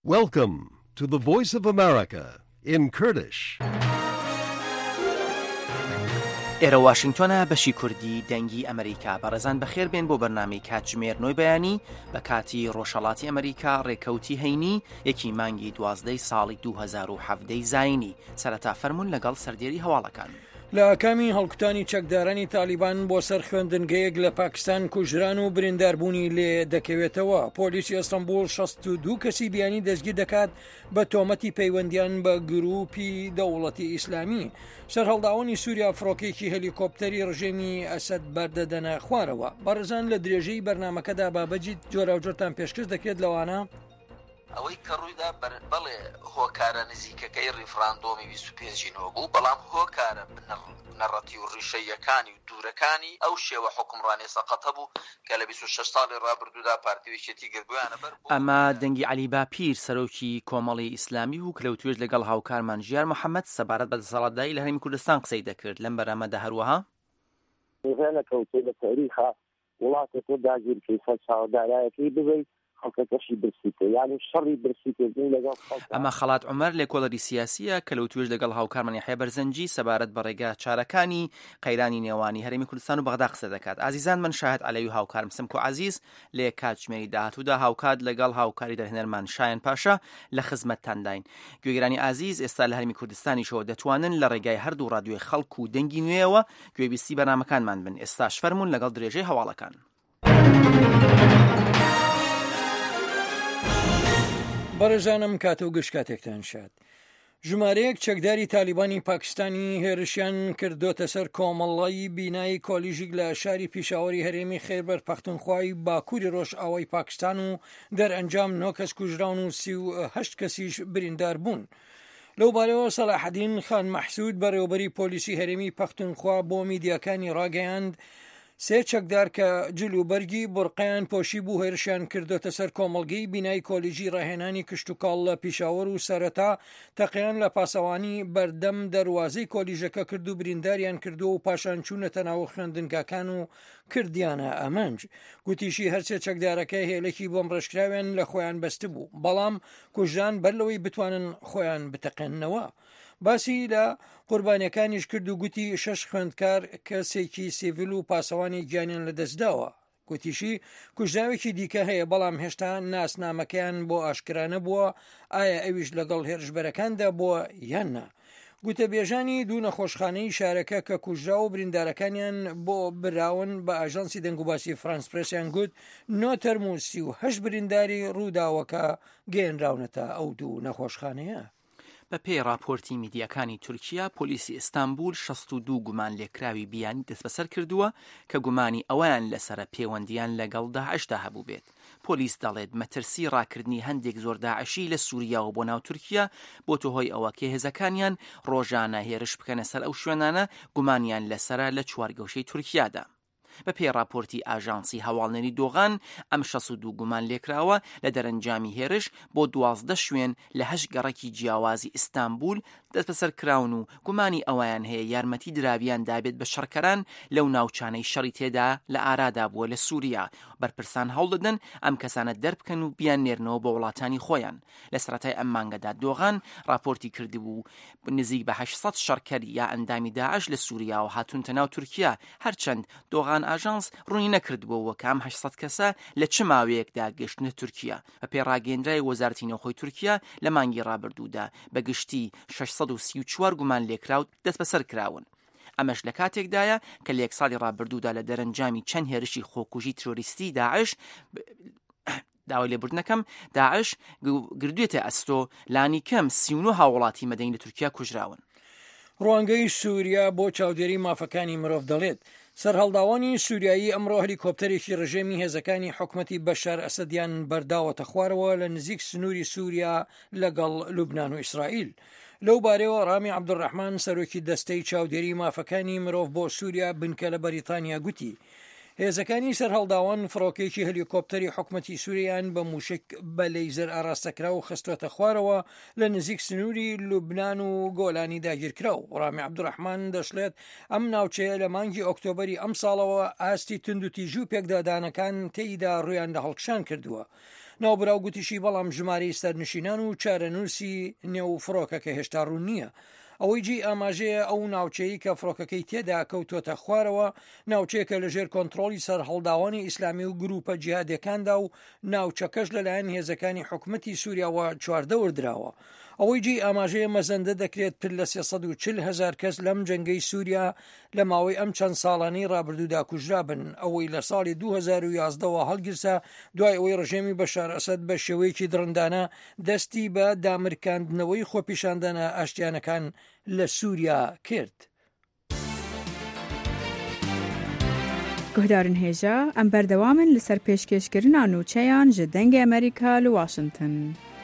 Welcome to the Voice of America in Kurdish. ئێرە واشنگتۆنە بەشی کوردی دەنگی ئەمریکا بەڕێزان بەخێر بێن بۆ بەرنامەی کاتژمێرنەوەی بەیانی بە کاتی ڕۆژهەڵاتی ئەمریکا ڕێکەوتی هەینی یەکی مانگی 12 ساڵی 2017 زاینی سەرەتا فەرموون لەگەڵ سەردێری هەواڵەکان. لە کامی هەڵکوتانی چەکدارانی تالیبان بۆ سەر خوێندنگەیەک لە پاکستان کوژران و برینداربوونی لێ دەکەوێتەوە. پۆلیسی ئەستەمبول 62 کەسی بیانی دەستگیر دەکات بە تۆمەتی پەیوەندیان بە گروپی دەوڵەتی ئیسلامی. سەرهەڵداوانی سووریا فڕۆکێکی هەلیکۆپتەری ڕژێمی ئەسەد بەردەدەنە خوارەوە. بەڕێزان لە درێژەی بەرنامەکەدا بابەجیت جۆرا و جۆرتان پێشکەش دەکرێت لەوانە ئەوەی کە ڕوویدا بەڵێ هۆکارە نزیکەکەی ڕیفراندۆمی 25ەوە بوو، بەڵام هۆکارە نەڕەتی و ڕیشەیەکانی و دوورەکانی ئەو شێوە حکومڕانی سەقەتە بوو کە لە 26 ساڵی ڕابردوودا پارتیویشێتی گردویانە بەر بوو. ئەمە دەنگی عەلی باپیر سەرۆکی کۆمەڵی ئیسلامی و کلەوتوێژ لەگەڵ هاوکارمان ژیار محەممەد سەبارەت بە دەسەڵاتداری لە هەرێمی کوردستان قسەی دەکرد. لەم بەرامەدا هەروەها نێڤێنە کەوتێ لە تاریخا وڵاتێک تۆ داگیرکەی سەر چاوەدارایەکەی ببێت خەڵکەکەشی برسیتە یانی شەڕی برسیتێنی لەگەڵ ئەمە خەڵات عومەر لێکۆڵەری سیاسیە کە لەوتوێژ لەگەڵ هاوکارمان یحیە بەرزەنجی سەبارەت بە ڕێگە چارەکانی قەیرانی نێوانی هەرێمی کوردستان و بەغدا قسە دەکات. ئازیزان من شاهد عەلەوی و هاوکارم سمکۆ عەزیز لێ کاتژمێری داهاتوودا هاوکات لەگەڵ هاوکاری دەرهێنەرمان شایان پاشا لە خزمەتتانداین. گوێگرانی ئازیز ئێستا لە هەرێمی کوردستانیشەوە دەتوانن لە ڕێگای هەردوو ڕادیۆی خەڵک و دەنگی نوێیەوە گوێبیستی بەرنامەکانمان بن. ئێستاش فەرموون لەگەڵ درێژەی هەواڵەکان. بەڕێزانم کاتە و گشت کاتێکتان شاد. ژمارەیەک چەکداری تالیبانی پاکستانی هێرشیان کردوتە سەر کۆمەڵی بینایی کۆلیژیک لە شاری پیشاوەری هەرێمی خێبەر پەختونخوای باکووری ڕۆژئاوای پاکستان و دەرئەنجام 9 کەس کوژراون و 38 کەسیش بریندار بوون. لەو بارەوە سەلاحەدین خان مەحسوود بەڕێوەبەری پۆلیسی هەرێمی پەختونخوا بۆ میدیاکانی ڕاگەیاند سێ چەکدار کە جلوبەرگی بورقیان پۆشی بوو هێرشیان کردوتە سەر کۆمەڵگەی بینایی کۆلیژی ڕاهێنانی کشتتوکاڵ لە پیشاوەر و سەرەتا تەقیان لە پاسەوانی بەردەم دەواازەی کۆلیژەکە کرد و برینداریان کردو و پاشان چوونەتە ناو خوێندنگاکان و کردیانە ئەمەنج. گوتیشی هەرچێ چەکدارەکە هێلێکی بۆم ڕێژکراوێن لە خۆیان بەستە بوو، بەڵام کوژان بەر لەوەی بتوانن خۆیان بتەقێننەوە. باسی لە قوربانیەکانیش کرد و گوتی 6 خوێندکار کەسێکی سیڤیل و پاسەوانی گیانیان لەدەستداوە. گوتیشی کوژراوێکی دیکە هەیە، بەڵام هێشتا ناسنامەکەیان بۆ ئاشکرانە بووە ئایا ئەویش لەگەڵ هێرشبەرەکاندا بووە یان نا. گوتە بێژانی دوو نەخۆشخانەی شارەکە کە کوژرا و بریندارەکانیان بۆ براون بە ئاژانسی دەنگوباسی فرانس پرسیان گوت 9 تەرم و 38 برینداری ڕووداوەکە گەێنراونەتە ئەو دوو نەخۆشخانەیە. بە پێی راپۆرتی میدیاکانی تورکیا پۆلیسی ئیستانبول 62 گومان لێکراوی بیانی دەست بەسەر کردووە کە گومانی ئەویان لەسرە پەیوەندیان لەگەڵ داعشدا هەبوو بێت. پۆلیس دەڵێت مەترسی ڕاکردنی هەندێک زۆر داعشی لە سووریا و بۆ ناو تورکیا بۆ تۆهۆی ئەوە کە هێزەکانیان ڕۆژانە هێرش بکەنە سەر ئەو شوێنانە گومانیان لەسرە لە چوارگەوشەی تورکیادا. بە پێی راپۆرتی ئاژانسی هەواڵنەری دۆغان ئەم 62 گومان لێکراوە لە دەرەنجامی هێرش بۆ 12 شوێن لە 8 گەڕەکی جیاوازی ئیستانبول دەست بەسەر کراون و گومانی ئەویان هەیە یارمەتی دراویان دابێت بە شەڕکەران لەو ناوچانەی شەڕی تێدا لە ئارادا بووە لە سووریا. بەرپرسان هەوڵ دەدەن ئەم کەسانە دەربکەن و بیان نێرنەوە بە وڵاتانی خۆیان. لە سەرەتای ئەم مانگەدا دۆغان راپۆرتی کردبوو نزیک بە 800 شەڕکەری یا ئەندامی داعش لە سووریا و هاتوونتە ناو تورکیا، هەرچەند دۆغان ئاژانس ڕوونی نەکردبووە کە ئەم 800 کەسە لە چ ماوەیەکدا گەشتنە تورکیا. بە پێی ڕاگەیەندرای وەزارەتی نەوخۆی تورکیا لە مانگی ڕابردوودا بە گشتی 634 گومان لێکراو دەست بەسەر کراون. ئەمەش لە کاتێکدایە کە لە یەک ساڵی ڕابردوودا لە دەرەنجامی چەند هێرشی خۆکوژی ترۆریستی داعش داوای لێبوردنەکەم داعش گردوێتە ئەستۆ لانی کەم 39 هاوڵاتی مەدەنی لە تورکیا کوژراون. ڕوانگەی سووریا بۆ چاودێری مافەکانی مرۆڤ دەڵێت سەرهەڵداوانی سووریایی ئەمڕۆ هەلیکۆپتەرێکی ڕژێمی هێزەکانی حکومەتی بەشار ئەسەدیان بەرداوەتە خوارەوە لە نزیک سنووری سووریا لەگەڵ لوبنان و ئیسرائیل. لەو بارەوە ڕامی عەبدوڕەحمان سەرۆکی دەستەی چاودێری مافەکانی مرۆڤ بۆ سووریا بنکە لە بەریتانیا گوتی هێزەکانی سەرهەڵداوان فڕۆکێکی هەلیکۆپتەری حکومەتی سووریان بە موشک بە لەیزەر ئاراستەکرا و خستوەتە خوارەوە لە نزیک سنووری لوبنان و گۆلانی داگیرکراو. ڕامی عەبدوڕەحمان دەشڵێت ئەم ناوچەیە لە مانگی ئۆکتۆبەری ئەم ساڵەوە ئاستی تند و تیژ و پێکدادانەکان تێیدا ڕویان لە هەڵکشان کردووە. ناوبراو گوتیشی بەڵام ژمارەی سەرنشینان و چارەنووسی نێو فڕۆکەکە هێشتا ڕوون نییە. ئەوەی جی ئاماژەیە ئەو ناوچەیە کە فڕۆکەکەی تێدا کەوتۆتە خوارەوە ناوچەیەکە لەژێر کۆنتڕۆلی سەر هەڵداوانی ئیسلامی و گروپە جیهادیەکاندا و ناوچەکەش لەلایەن هێزەکانی حکومەتی سووریاوە چواردە وردراوە. ئەوەی جی ئاماژەیە مەزەندە دەکرێت پر لە 340,000 کەس لەم جەنگەی سووریا لە ماوەی ئەم چەند ساڵانەی ڕابردوودا کوژرا بن، ئەوەی لە ساڵی 2011ەوە هەڵگرسا دوای ئەوەی ڕژێمی بەشار ئەسەد بە شێوەیەکی درڕندانە دەستی بە دامرکاندنەوەی خۆپیشاندنە ئاشتیانەکان لە سووریا کرد. گهدارن هێژە ئەم بەردەوامن لەسەر پێشکەشکردنا نووچەیان ji dengê ئەمریکا لە واشنگتن.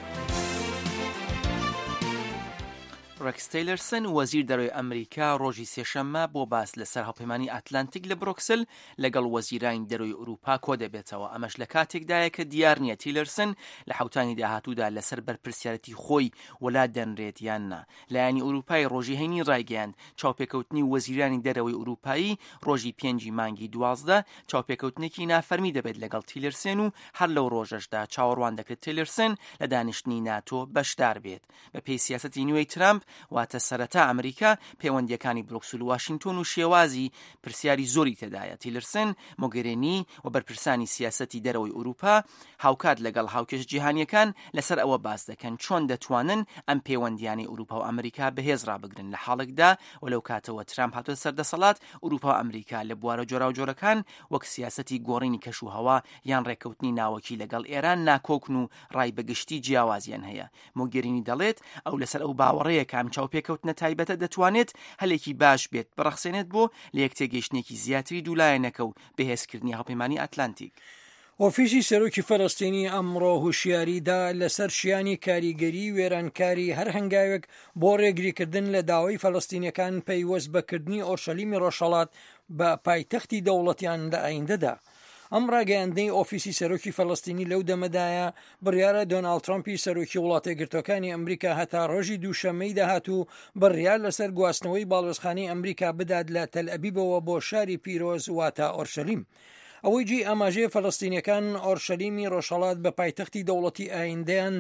ڕێکس تەیلەرسن وەزیر دەرەوەی ئەمریکا ڕۆژی سێشەممە بۆ باس لەسەر هەڵپەیمانی ئەتلانتیک لە بروکسل لەگەڵ وەزیرانی دەرەوەی ئوروپا کۆ دەبێتەوە. ئەمەش لە کاتێکدایە کە دیار نییە تیلەرسن لە حوتانی داهاتوودا لەسەر بەرپرسیارەتی خۆی وەلات دەنرێت یاننا. لایەنی ئوروپای ڕۆژی هەینی ڕایگەیاند چاوپێکەوتنی وەزیرانی دەرەوەی ئوروپایی ڕۆژی 5 مانگی 12 چاوپێکەوتنێکی نافەرمی دەبێت لەگەڵ تیلەرسن و هەر لەو ڕۆژەشدا چاوەڕوان دەکرێت تیلەرسن لە دانیشتنی ناتۆ بەشدار بێت. بە پێی سیاسەتی نوێی ترامپ واتە سەرەتا ئەمریکا پەیوەندیەکانی بروکسل و واشنگتن و شێوازی پرسیاری زۆری تێدایە. تیلەرسن مۆگەرێنی و بەرپرسانی سیاسەتی دەرەوەی ئوروپا هاوکات لەگەڵ هاوکێش جیهانیەکان لەسەر ئەوە باس دەکەن چۆن دەتوانن ئەم پەیوەندیانی ئوروپا و ئەمریکا بەهێز ڕابگرن لە حاڵێکدا و لەو کاتەوە ترامپ هاتووە سەردەسەڵات ئوروپا و ئەمریکا لە بوارە جۆرا و جۆرەکان وەک سیاسەتی گۆڕینی کەش و هەوا یان ڕێکەوتنی ناوەکی لەگەڵ ئێران ناکۆکن و ڕای بەگشتی جیاوازیان هەیە. مۆگەرینی دەڵێت ئەو لەسەر ئەو باوەڕەیە کام چاوپێکەوتنە تایبەتە دەتوانێت هەلێکی باش بێت بڕەخسێنێت بۆ لە یەکتێگەیشتێکی زیاتری دوولایەنەکە و بەهێزکردنی هەڵپەیمانی ئەتلانتیک. ئۆفیسی سەرۆکی فەڵەستینی ئەمڕۆ هوشیاریدا لەسەر شیانی کاریگەری وێرانکاری هەر هەنگاوێک بۆ ڕێگریکردن لە داوای فەڵەستینیەکان پەیوەست بەکردنی ئۆرشەلیمی ڕۆژهەڵات بە پایتەختی دەوڵەتیان لە ئایندەدا. ئەم ڕاگەیاندنەی ئۆفیسی سەرۆکی فەڵەستینی لەو دەمەدایە بڕیارە دۆناڵد ترامپی سەرۆکی وڵاتە یەکگرتووەکانی ئەمریکا هەتا ڕۆژی دووشەممەی داهاتوو بڕیار لەسەر گواستنەوەی باڵوێزخانەی ئەمریکا بدات لە تەل ئەبیبەوە بۆ شاری پیرۆز واتە ئۆرشەلیم. ئەوەی جی ئاماژەیە فەڵەستینیەکان ئۆرشەلیمی ڕۆژهەڵات بە پایتەختی دەوڵەتی ئایندەیان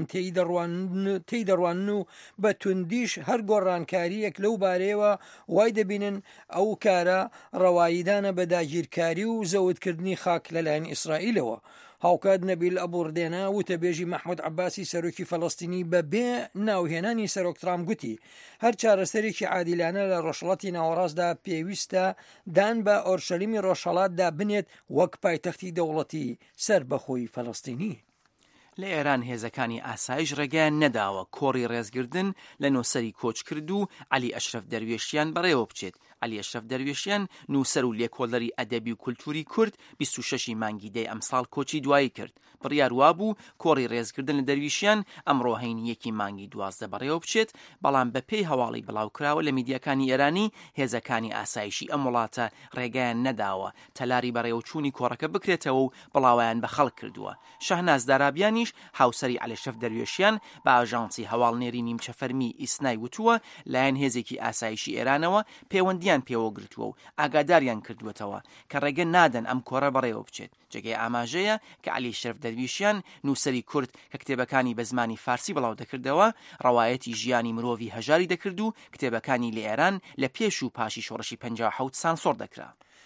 تێی دەڕوانن و بە توندیش هەر گۆڕانکاریەک لەو بارەیەوە وای دەبینن ئەو کارە ڕەواییدانە بە داگیرکاری و زەوتکردنی خاک لەلایەن ئیسرائیلەوە. هاوکات نەبیل ئەبوردێنە وتەبێژی محمود عباسی سەرۆکی فەڵەستینی بە بێ ناوهێنانی سەرۆک ترامپ گوتی هەر چارەسەرێکی عادیلانە لە ڕۆژهەڵاتی ناوەڕاستدا پێویستە دان بە ئۆرشەلیمی ڕۆژهەڵاتدا بنێت وەک پایتەختی دەوڵەتی سەر بەخۆی فەڵەستینی. لە ئێران هێزەکانی ئاسایش ڕێگەیان نەداوە کۆڕی ڕێزگردن لە نۆسەری کۆچ کرد و علی ئەشرەف دەروێشیان بەڕێوە بچێت. علی ئەشرەف دەروێشیان نووسەر و لێکۆڵەری ئەدەبی و کولتوری کورد 26 مانگی دەی ئەمساڵ کۆچی دوایی کرد. بڕیار وابوو کۆڕی ڕێزگردن لە دەرویشیان ئەمڕۆ هەینیەکی مانگی 12 بەڕێوە بچێت، بەڵام بەپێی هەواڵی بڵاوکراوە لە میدیاکانی ئێرانی هێزەکانی ئاسایشی ئەم وڵاتە ڕێگەیان نەداوە تەلاری بەڕێوەچوونی کۆڕەکە بکرێتەوە و بڵاویان بە خەڵک کردووە. شەهناز دارابیانیش هاوسەری علی ئەشرەف دەروێشیان بە ئاژانسی هەواڵنێری نیمچە فەرمی ئیسنای وتووە لایەن هێزێکی ئاسایشی ئێرانەوە پەیوەندیان پێوە گرتووە و ئاگاداریان کردوێتەوە کە ڕێگە نادەن ئەم کۆڕە بەڕێوە بچێت. جێگەی ئاماژەیە کە علی ئەشرەف دەرویشیان نووسەری کورد کە کتێبەکانی بە زمانی فارسی بڵاو دەکردەوە ڕەوایەتی ژیانی مرۆڤی هەژاری دەکرد و کتێبەکانی لە ئێران لە پێش و پاشی شۆڕشی 57 سانسۆر دەکرا.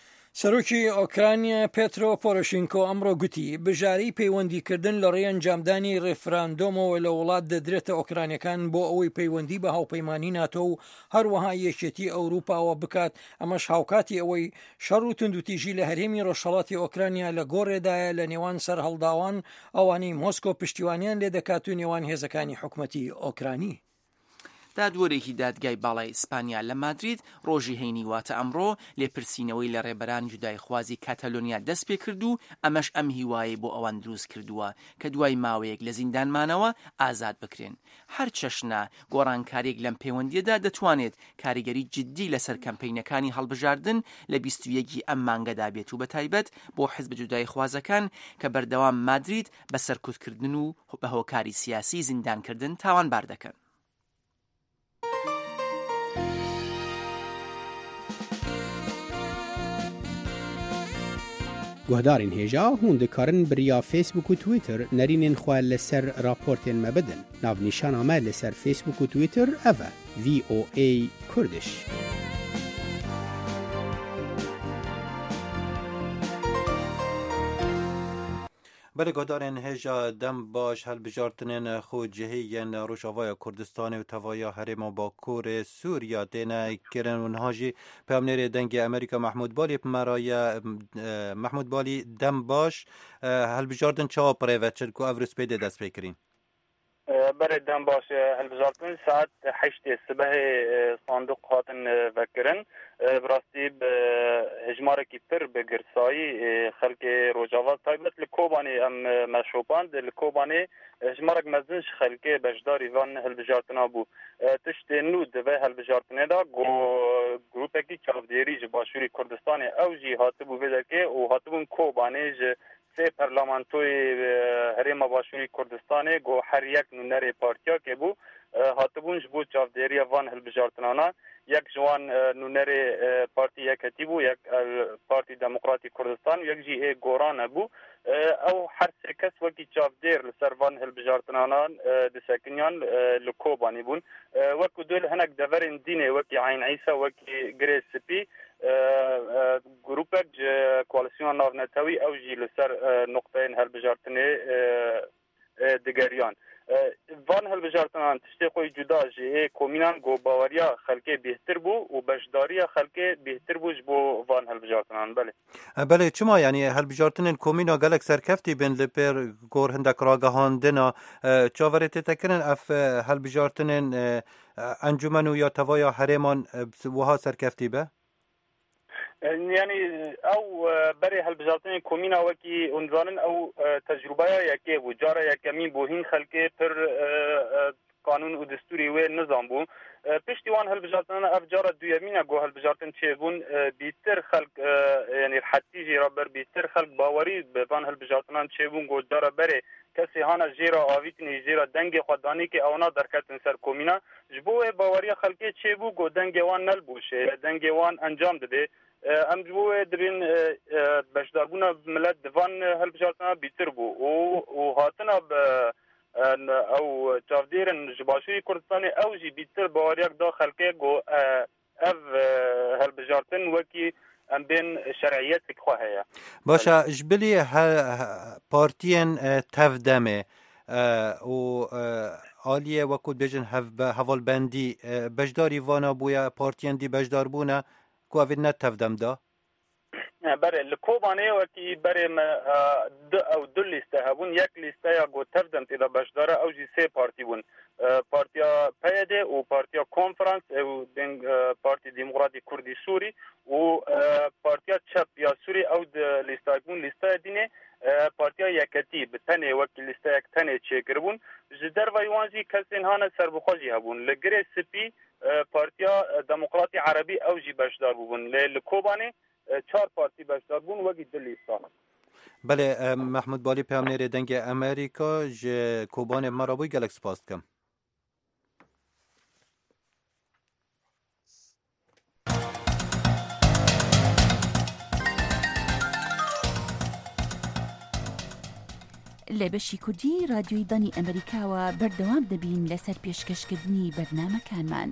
سەرۆکی ئۆکرانیا پێترۆ پۆرۆشینکۆ ئەمڕۆ گوتی بژارەی پەیوەندیکردن لە ڕێی ئەنجامدانی ڕێفراندۆمەوە لە وڵات دەدرێتە ئۆکرانیەکان بۆ ئەوەی پەیوەندی بە هاوپەیمانی ناتۆ و هەروەها یەکێتی ئەوروپاوە بکات. ئەمەش هاوکاتی ئەوەی شەڕ و توندوتیژی لە هەرێمی ڕۆژهەڵاتی ئۆکرانیا لە گۆڕێدایە لە نێوان سەر هەڵداوان ئەوانەی مۆسکۆ پشتیوانیان لێ دەکات و نێوان هێزەکانی حکوومەتی ئۆکرانی. دادوەرێکی دادگای باڵای ئیسپانیا لە مادرید ڕۆژی هەینی واتە ئەمڕۆ لێپرسینەوەی لە ڕێبەران جودای خوازی کاتەلۆنیا دەست پێ کرد و ئەمەش ئەم هیوایە بۆ ئەوان دروست کردووە کە دوای ماوەیەک لە زیندانمانەوە ئازاد بکرێن. هەر چەشنا گۆڕانکارێک لەم پەیوەندیەدا دەتوانێت کاریگەری جددی لەسەر کەمپەینەکانی هەڵبژاردن لە 21 ئەم مانگەدا بێت و بەتایبەت بۆ حیزب جودای خوازەکان کە بەردەوام مادرید بە سەرکوتکردن و بە هۆکاری سیاسی زیندانکردن تاوانبار دەکەن. گهدارین هیجا هون دکارن بریا فیسبوک و تویتر نرینین خواه لسر راپورتین مبدن. ناو نیشان آمه لسر فیسبوک و تویتر اوه VOA کردش. بله گهدارین هجا دم باش هل بجارتنین خود جهیین روشاوای کردستان و توایا حرم باکور سوریا دینا کرن ونهاجی پیامنیر دنگ امریکا محمود بالی مرای محمود بالی دم باش هل بجارتن چا پریوت چرکو افرس پیده دست بکرین بله دم باش هل بجارتن ساعت 8 صبح صندوق هاتن وکرن براستی هجمارکی پر به گرسایی خلق روجاوا تایبت لکوبانی ام مشوباند لکوبانی هجمارک مزنش خلق بجداری وان هلبجارتنا بو تشت نود و هلبجارتنه دا گروپکی چافدیری جباشوری کردستان او جی هاتبو بدکه و هاتبون کوبانی سه پرلمانتوی هرم باشوری کردستان گو هر یک نونر پارتیا که بو هاتبون جبو چافدیری وان هلبجارتنانا یک جوان نونر پارتی یکتی بو یک پارتی دموکراتی کردستان یک جی گوران بو او هر سه کس وکی چافدیر لسروان هلبجارتنانان دسکنیان لکوبانی بون وکو دول هنک دورین دینه وکی عین عیسا وکی گریس سپی گروپک کوالسیون ناونتاوی او جی لسر نقطه هلبجارتنه دگریان وان هلبجارتنان تشتی خوی جدا جه کومینان گو باوریا خلقه بهتر بو و بشداریا خلقه بهتر بوش بو وان هلبجارتنان بله چما یعنی هلبجارتنین کومینا گلک سرکفتی بین لپر گور هندک راگهاندنا چاورتی تکرن اف هلبجارتنین انجمنو یا توایا حرمان وها سرکفتی به؟ يعني او بري هالبجارتين كومينا وكي عنوان او تجربه يكي وجاره يكمين بوهين خلقه پر قانون و دستوری و نظام بو پشتیوان هالبجارتين افجار دویمینه گو هالبجارتين چهبون بیتر خلق يعني حتی جیرا بر بیتر خلق باوری بفان هالبجارتين چهبون گو جاره بري کسی هانا جیرا آویتنی جیرا دنگ خوددانی که اونا درکتن سر کومینا جبو باوری خلقه چهبو گو دنگ وان نلبوشه دنگ وان انجام داده ام جبو دبین بشداربونا ملت دوان هالبجارتنا بیتر بو و هاتنا او چافدیرن جباشوی کردستانی او جی بیتر باوریک دا خلقه گو اف هالبجارتن وکی ام بین شرعیت بخواهی باشا جبلی پارتین تفدمه و آلیه وکود بجن هوال بندی بجداری وانا بویا پارتین دی بجدار بونا کوافید نتفدم دا؟ بله لکوبانه وکی بره او دو لیسته هبون یک لیسته یا گو تفدم تیدا بشداره او جی سه پارتی بون پارتیا پیده و پارتیا کنفرانس او پارتی دموکراتی کردی سوری و پارتیا چپ یا سوری او لیسته بون لیسته دینه پارتیا یکتی به تنه وکی لیسته یک تنه چه کربون جدر و یوانجی کسین هانه سربخوزی هبون لگره سپی پارتیا دموکراتی عربی او جی بشدار بون لکوبانه 4 پارتی بشدار بون وگی دلیستان بله محمود بالی پیامنیر دنگ امریکا ج کوبان مرابوی گلک سپاس کم لە بەشی کوردی رادیۆی دانی ئەمریکاوە بەردەوام دەبین لەسەر پێشکەشکردنی بەرنامەکانمان.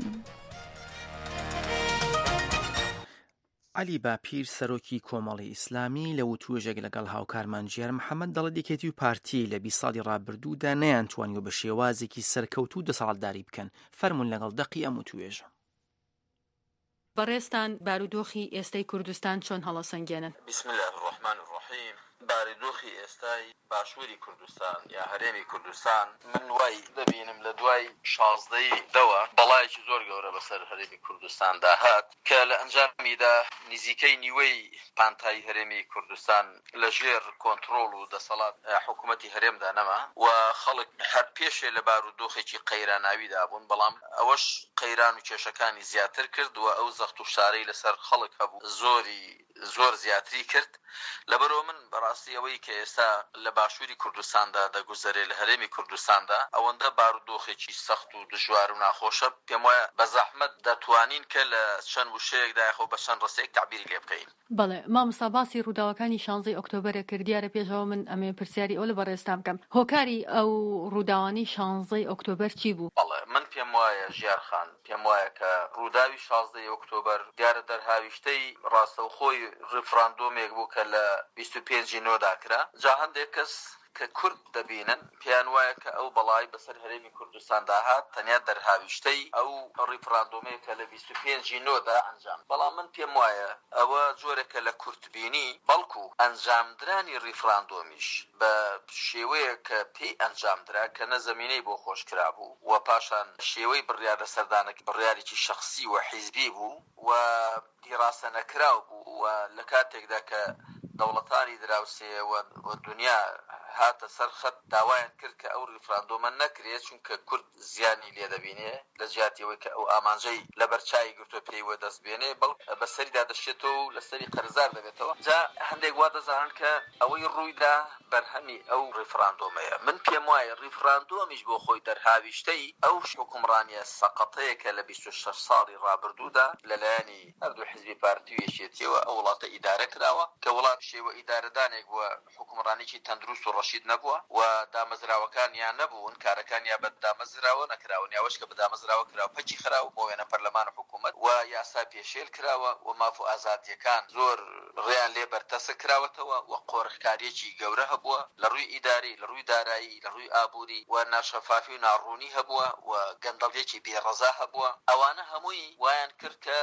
علی باپیر سەرۆکی کۆمەڵی ئیسلامی لە وتوێژێک لەگەڵ هاوکارمان ژیار محەممەد دەڵێت یەکێتی و پارتی لە 20 ساڵی ڕابردوودا نەیانتوانیوە بە شێوازێکی سەرکەوتوو دەسەڵاتداری بکەن فەرمون لەگەڵ دەقی ئەم وتوێژە. بەڕێستان بارودۆخی ئێستای کوردستان چۆن هەڵەسەنگێنن؟ بسم الله الرحمن الرحیم. بارودۆخی ئێستای باشووری کوردستان یا هەرێمی کوردستان من وای دەبینم لە دوای 16 دەوە بەڵایەکی زۆر گەورە بەسەر هەرێمی کوردستاندا هات کە لە ئەنجامیدا نزیکەی نیوەی پانتای هەرێمی کوردستان لە ژێر کۆنتڕۆڵ و دەسەڵات حکوومەتی هەرێمدا نەما و خەڵک هەر پێشێ لە بارودۆخێکی قەیراناویدا بوون بەڵام ئەوەش قەیران و کێشەکانی زیاتر کرد و ئەو زەخت و شارەی لەسەر خەڵک هەبوو زۆر زیاتری کرد لەبەرەوە من بەڕاستی ئەوەی کە ئێستا لە باشووری کوردستاندا دەگوزارێت لە هەرێمی کوردستاندا ئەوەندە بارودۆخێکی سەخت و دژوار و ناخۆشە پێم وایە بە زەحمەت دەتوانین کە لە چەند وشەیەکدا یاخۆ بە چەند ڕستەیەک تعبیری لێ بکەین. بەڵێ مامۆستا باسی ڕووداوەکانی 16 ئۆکتۆبەرە کردیارە پێشەوە من ئەمێ پرسیاری ئەو لە بەڕێستان بکەم هۆکاری ئەو ڕووداوانی 16 ئۆکتۆبەر چی بوو؟ بەڵێ من پێم وایە ژیارخان پێم وایە کە ڕووداوی 16 ئۆکتۆبەر دیارە دەرهاویشتەی ڕاستەوخۆی ڕفراندۆمێک بوو کە لە 25 نۆدا کرا جا هەندێک کەس کە کورد دەبینن پێیان وایە کە ئەو بەڵای بەسەر هەرێمی کوردستان داهات تەنیا دەرهاویشتەی ئەو ڕیفراندۆمەیە کە لە 25 نۆدا ئەنجام بەڵام من پێم وایە ئەوە جۆرێکە لە کوردبینی بەڵکو ئەنجامدرانی ڕیفراندۆمیش بە شێوەیە کە پێی ئەنجامدرا کە نەزەمینەی بۆ خۆشکرا بوو و پاشان شێوەی بڕیار لە سەردانێک بڕیارێکی شەخسی و حیزبی بوو و دیڕاستە نەکراو بوو و لە کاتێکدا کە دەوڵەتانی دراوسێ و دنیا هاتە سەرخەت داوایان کرد کە ئەو ریفراندۆمە نەکرێت چونکە کورد زیانی لێ دەبینێ لە جیاتیەوەی کە ئەو ئامانجەی لە بەرچای گرتووە پێیوە دەست بێنێ بەسەریدا دەشێتەوە و لەسەری قەرزار دەبێتەوە جا هەندێک وا دەزانن کە ئەوەی ڕوویدا بەرهەمی ئەو ریفراندۆمەیە من پێم وایە ریفراندۆمیش بۆ خۆی دەرهاویشتەی ئەو حکومڕانیە سەقەتەیە کە لە 26 ساڵی ڕابردوودا لەلایەنی هەردوو حیزبی پارتی و یەکێتیەوە ئەو وڵاتە ئیدارە کراوە کە وڵات شێوە ئیدارەدانێک وە حکومڕانێکی تەندروست و ڕەشید نەبووە و دامەزراوەکانیان نەبوون کارەکانیان بە دامەزراوە نەکراون یاوەش کە بە دامەزراوە کراوە پەچی خراو بۆ وێنە پەرلەمان حکوومەت و یاسا پێشێل کراوە و ماف و ئازادیەکان زۆر ڕێیان لێ بەرتەسە کراوەتەوە و قۆڕخکاریەکی گەورە هەبووە لە ڕووی ئیداری لە ڕووی دارایی لە ڕووی ئابووری و ناشەفافی و ناڕوونی هەبووە و گەندەڵێکی بێڕەزا هەبووە ئەوانە هەمووی وایان کرد کە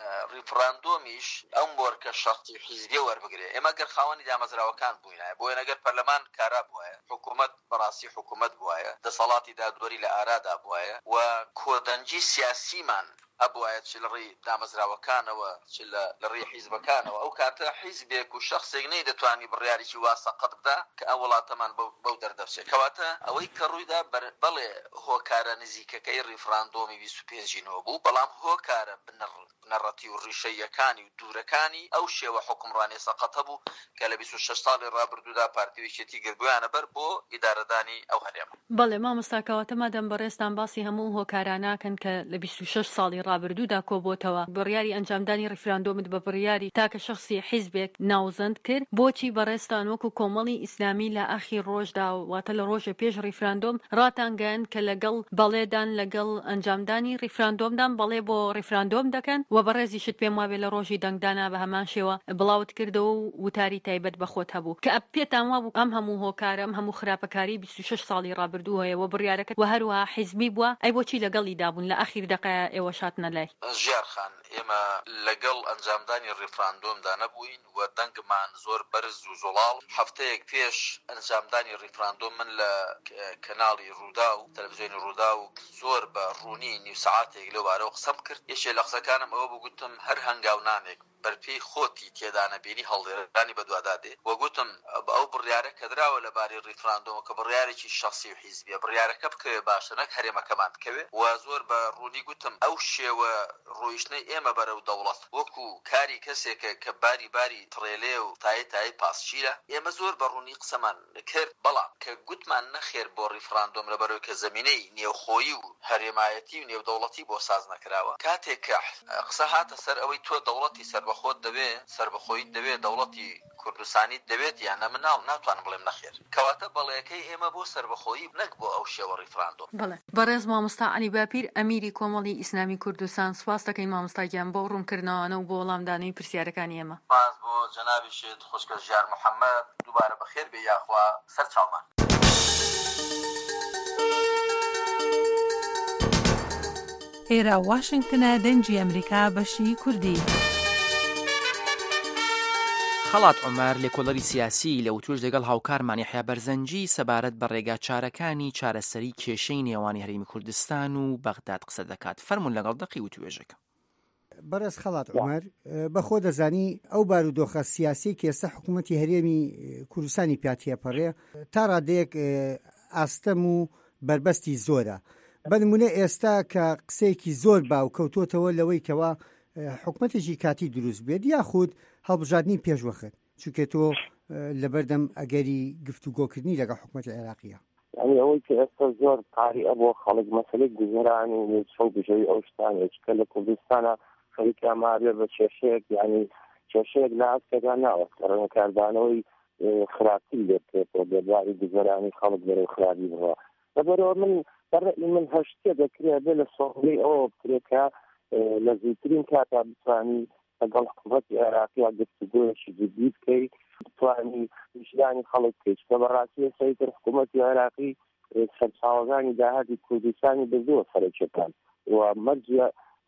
ریفراندۆمیش ئەم وەرکە شەرتی حیزبیە وەربگرێ ئێمە گەر خاوەنی دامەزراوەکان بووینایە بۆیە نەگەر پەرلەمان کارا بووایە حکوومەت بەڕاستی حکوومەت بووایە دەسەڵاتی دادوەری لە ئارادا بووایە و کۆدەنجی سیاسیمان ئەبوایە چ لە ڕێی دامەزراوەکانەوە چ لە ڕێی حیزبەکانەوە ئەو کاتە حیزبێک و شەخصێک نەی دەتوانی بڕیارێکی واسەقەت بدا کە ئەو وڵاتەمان بەو دەردەچێت کەواتە ئەوەی کە ڕوویدا بەڵێ هۆکارە نزیکەکەی ریفراندۆمی 25 نۆ بوو بەڵام هۆکارە نەڕەتی و ڕیشەیەکانی و دوورەکانی ئەو شێوە حکومڕانی سەقەتە بوو کە لە 26 ساڵی ڕابردوودا پارتیویەتی گربویانە بەر بۆ ئیدارەدانی ئەو هەرێم بەڵێ مامۆستاکەواتە مادەم بەڕێستان باسی هەموو هۆکاراناکەن کە لە 26 ساڵی ڕابردوودا کۆبۆتەوە بڕیاری ئەنجامدانی ڕیفراندۆمت بە بڕیاری تاکە شخصی حیزبێک ناوزەند کرد بۆچی بەڕێستان وەکو کۆمەڵی ئیسلامی لە ئاخیر ڕۆژدا واتە لە ڕۆژە پێش ڕیفراندۆم ڕاتانگەن کە لەگەڵ بەڵێدان لەگەڵ ئەنجامدانی ڕیفراندۆمدان بڵێ بۆ ڕیفراندۆم دەکەن و بەڕێزی شت پێم وابێ لە ڕۆژی دەنگدانا بە هەمان شێوە بڵاوت کردەوە و وتاری تایبەت بەخۆت هەبوو کە پێتان وابوو ئەم هەموو هۆکارە ئەم هەموو خراپەکاری 26 ساڵی ڕابردوو هەیە و بڕیارەکەت و هەروەها حیزبی بووە ئەی بۆچی لەگەڵی دابوون لە ئاخیر دقەیە ئێوە شاتنە لای ژیارخان ئێمە لەگەڵ ئەنجامدانی ڕیفراندۆمدا نەبووین و دەنگمان زۆر بەرز و زۆڵاڵ هەفتەیەک پێش ئەنجامدانی ڕیفراندۆم من لە کەناڵی ڕوودا و تەلەڤیزیۆنی ڕوودا و زۆر بە ڕوونی نیو سەعاتێک لەو بارەوە قسەم کرد یەکێ لە قسەکانم ئەوە بگوتم هەر هەنگاونامێک بەرپێی خۆتی تێدا نەبینی هەڵدێرانی بەدوادادێ و گوتم ئەو بڕیارە کە دراوە لەبارەی ڕیفراندۆم کە بڕیارێکی شەخسی و حیزبیە بڕیارەکە بکەوێ باشە نەک هەرێمەکەمان بکەوێ و زۆر بە ڕوونی گوتم ئەو شێوە ڕۆیشتنەی ئێمە بەرەو دەوڵەت وەکو کاری کەسێکە کە باری تڕێلێ و تای پاسچیرە ئێمە زۆر بە ڕوونی قسەمان کرد بەڵام کە گوتمان نەخێر بۆ ڕیفراندۆم لەبەرەوەی کە زەمینەی نێوخۆیی و هەرێمایەتی و نێودەوڵەتی بۆ ساز نەکراوە کاتێک کە قسە هاتە سەر ئەوەی تۆ دەوڵەتی سربەخۆت دەبێ سربەخۆیت دەبێ دەوڵەتی کوردستانی دەبێت یان نەمناو ناتوان بڵێم نەخێر کەواتە بەڵێەکەی ئێمە بۆ سربەخۆیی نەک بۆ ئەو شێوە ڕیفراندۆم بەڵێ بەڕێز مامۆستا عەلی باپیر ئەمیری کۆمەڵی ئیسلامی کوردستان سواس دەکەین مامۆستا گیان بۆ ڕوونکردنەوەوانە و بۆ وەڵامدانەوەی پرسیارەکانی ئێمە باز بۆ جەنابی شێت خوشکە ژیار محەممەد دووبارە بەخێر بێ یاخوا سەر چاومان ئێرە واشنگتنە دەنجی ئەمریکا بەشی کوردی خەڵات عومەر لێکۆڵەری سیاسی لە وتوش لەگەڵ هاوکارمانی یحیا بەرزەنجی سەبارەت بە ڕێگا چارەکانی چارەسەری کێشەی نێوانی هەرێمی کوردستان و بەغداد قسە دەکات فەرموون لەگەڵ دەقی وتوێژەکە بەڕێز خەڵات عومەر بەخۆ دەزانی ئەو بارودۆخە سیاسی کە ئێستا حکوومەتی هەرێمی کوردستانی پیاتیەپەڕێ تا ڕادەیەک ئاستەم و بربەستی زۆرە بەنمونە ئێستا کە قسەیەکی زۆر باو کەوتۆتەوە لەوەی کەوا حکوومەتێکی کاتی دروست بێت یاخود هەڵبژاردننی پێشوەخت چونکە تۆ لەبەردەم ئەگەری گفتوگۆکردنی لەگەڵ حکوومەتی عێراقیە. يعني ئەوەی کە ئێستا زۆر قاریە بۆ خەڵک مەسەلەی گوزەران و چەو بژەوی ئەو شتانێککە لە کوردستانە خەریک ئامارێ بە کێشەیەک یعنی کێشەیەک لە ئاستەکان ناوەست کەڕەنە کاردانەوەی خراپی لێ بکرێتەوە دەباری گوزەرانی خەڵک بەرەو خراپی بڕە لەبەرەوە من هەشتێ دەکرێت بێ لە سۆڵەی ئەوە بکرێت کە لە زووترین کاتا بتوانی لەگەڵ حکوومەتی عێراقیە گفتوگۆیەکی جدی بکەیت بتوانی ویژدانی خەڵک بکەیت کە بەڕاستی سەیتر حکوومەتی عێراقی سەرچاوەکانی داهاتی کوردستانی بردووە سەرچەکان و مەرجە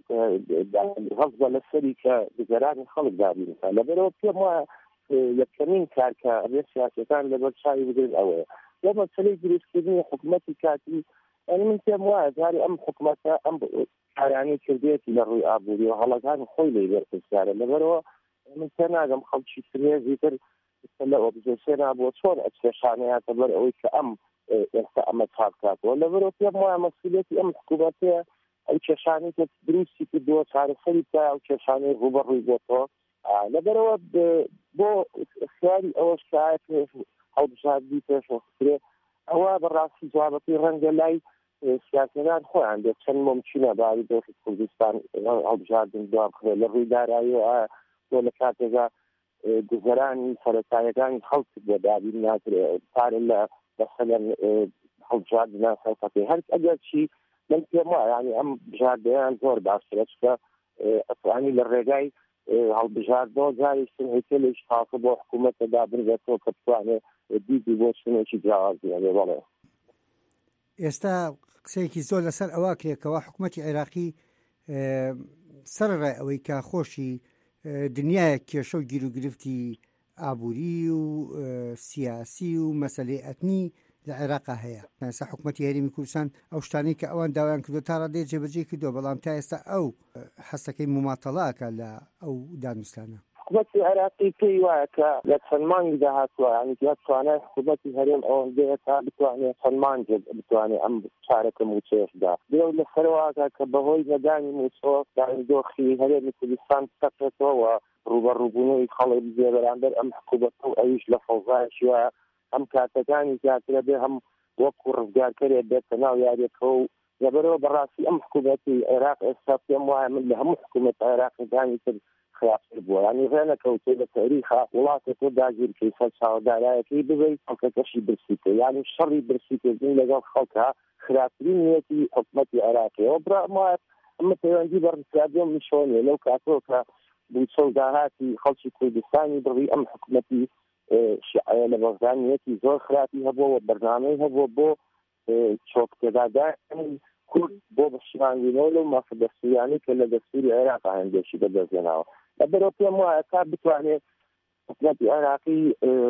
غەزبە لەسەری کە گوزەرانی خەڵک دابینێت لەبەرەوە پێم وایە یەکەمین کار کە ئەبێ سیاسەکان لەبەر چاوی بدرێت ئەوەیە لە مەسەلەی دروستکردنی حکوومەتی کاتی ئەنی من پێم وایە جاری ئەم حکوومەتە ئەم کارانی کردێتی لە ڕووی ئابووری و هەڵەکانی خۆی لێ بەرپرسیارە لەبەرەوە من پێ ناگەم خەڵکی فرێزی تر لە ئۆبزیسیۆنە بۆ چۆن ئەچێشانەیاتە بەر ئەوەی کە ئەم ئێستا ئەمە چاک کاتەوە لەبەرەوە پێم وایە مەسئولێتی ئەم حکوومەتەیە ئەو کێشانی کە دروستی کردووە چارەسەری تا ئەو کێشانەی ڕوبەڕووی بۆتەوە لەبەرەوە بۆ اختیاری ئەوەش کایەت هەڵبژاردی پێشوەخترێ ئەوە بەڕاستی جوابەتی ڕەنگە لای سیاسەدان خۆیان دێت چەند ممکنە باوی دۆخی کوردستان هەڵبژاردن دوام بخرێت لە ڕووی داراییەوە بۆ لە کاتێکدا گوزەرانی سەرەتایەکانی خەڵک بۆ دابین ناکرێت پارە لە بەسەلەن هەڵبژاردنە سەرقەتی هەر ئەگەر چی من پێم وایە یعنی ئەم بژاردەیان زۆر باشترە چکە ئەتوانی لە ڕێگای هەڵبژاردنەوە جاریشتن هێکلێک خاصە بۆ حکوومەتەدا بنرێتەوە کە بتوانێت دیدی بۆ شتێکی جیاوازیانێ بەڵێ ئێستا قسەیەکی زۆر لەسەر ئەوە کرێکەوە حکوومەتی عێراقی سەرڕای ئەوەی کا خۆشی دنیایە کێشە و گیر و گرفتی ئابووری و سیاسی و مەسەلەی ئەتنی لە عێراقا هەیە ئێستا حکوومەتی هەرێمی کوردستان ئەو شتانەی کە ئەوان داوایان کردو تا ڕادێ جێبەجێ کردو بەڵام تا ئێستا ئەو حەسەکەی مماتەڵاکە لە ئەو دانوستانە حکوومەتی عێراقی پێی وایە کە لە سەلمانی داهاتوە ینی توانای حکوومەتی هەرێم ئەوەندەیە تا بتوانێت سەلمان بتوانێت ئەم چارەکە موچەیەشدا دێو لە سەرواکە کە بەهۆی نەدانی موچۆ دۆخی هەرێمی کوردستان سەقێتەوە و ڕوبەڕووبوونەوەی خەڵک بجێ بەرامبەر ئەم حکوومەتە و ئەویش لە فەوزایشی وایە ئەم کاتەکانی زیاترە بێ هەم وەکو ڕزگارکەرێک بێتە ناو یاریەکەوە و لەبەرەوە بەڕاستی ئەم حکوومەتی عێراق ئێستا پێم وایە من لە هەموو حکوومەت عێراقیەکانی تر خراپتر بووە ینی ڕێنەکەوتێ لە تاریخا وڵاتێک داگیرکەی سەر چاوەدارایەکەی ببێت خەڵکەکەشی برسیتە یعنی شەڕی برسیکردن لەگەڵ خەڵکە خراپترین نیەتی حکوومەتی عێراقیەوە برام وایە ئەمە پەیوەندی بە ڕزگاردن میشۆنێ لەو کاتەوە کە بووچە و داهاتی خەڵکی کوردستانی بڕی ئەم حکوومەتی شیعە لە بەغدانیەتی زۆر خراپی هەبووە و بەرنامەی هەبووە بۆ چۆکتێدادانی کورد بۆ بەشیمانگرینەوە لەو مافدەستوریانی کە لە دەستوری عێراقا هەندێکی بەدەستێناوە لەبەرەوە پێم وایە تا بتوانێت حکوومەتی عێراقی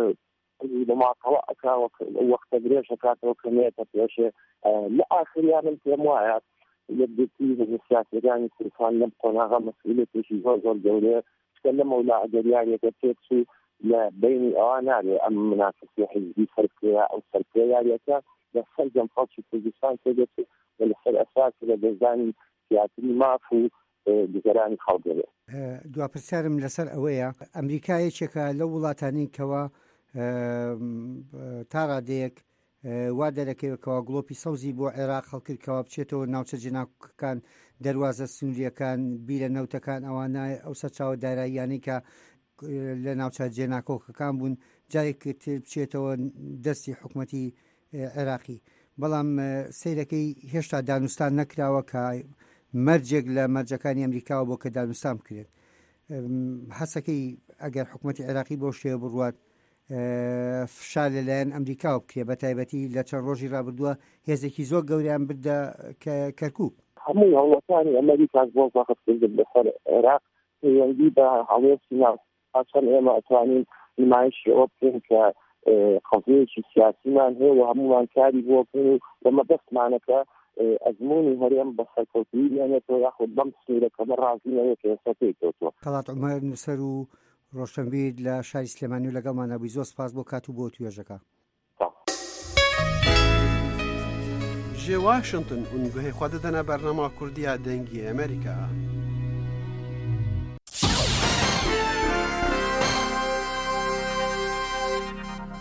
مماطەڵە ئەکا وەختە درێژ ئەکاتەوە کەمێتە پێشێ لە ئاخریان من پێم وایە یەکگرتی سیاسەکانی کوردستان لەم قۆناغا مەسئولێتێکی زۆر زۆر گەورەیە چکە لەمە ولا ئەگەریارێکە تێکچوو لە بینی ئەوە نارێ ئەم منافسی حیزبی سەرکرێە ئەو سەرکرێ یاریەکە لە سەر جەم خەڵکی کوردستان تێدێت و لەسەر ئەساس لە دەزانی سیاسی ماف و گوزەرانی خەڵکەوە دواپرسیارم لەسەر ئەوەیە ئەمریکا یەکێکە لەو وڵاتانەی کەوە تا ڕادەیەک وا دەرەکەوێتەوە گڵۆپی سەوزی بۆ عێراق خەڵکردکەوە بچێتەوە ناوچە جێناکەکان دەواازە سنووریەکان بیرە نەوتەکان ئەوانە ئەو سەرچاوە داراییانەی کە لە ناوچە جێناکۆکەکان بوون جارێک تر بچێتەوە دەستی حکوومەتی عێراقی بەڵام سیرەکەی هێشتا دانوستان نەکراوە کە مەرجێک لە مەرجەکانی ئەمریکاوە بۆ کە دانوستان بکرێت حەسەکەی ئەگەر حکوومەتی عێراقی بۆ شێوە بڕوات فشار لەلایەن ئەمریکا بکرێ بە تایبەتی لە چەند ڕۆژی ڕابردووە هێزێکی زۆر گەوریان بردە کەرکووک هەموو هەوڵەکانی ئەمریکا بۆ وەختکردن لەسەر عێراق پەیوەندی بە هەڵێستی ناو ئاسان ئێمە ئەتوانین نمایشی ئەوە بکەین کە قەزەیەکی سیاسیمان هەیە و هەمومان کاری بۆ بکەین و لەمە دەستمانەکە ئەزمموی هەرێم بە سەرکەوتنی لێنێتەوە یاخود بەم سنوورەکەمە ڕازی نەوێت کە ئێستا پێکەوتووە خەڵات عومەر نووسەر و ڕۆشنبیر لە شاری سلێمانی و لەگەڵمان نەبووی زۆر سپاس بۆ کات و بۆ توێژەکە ji Washington û guhê xwe didine bernama Kurdiya dengî Amerîka.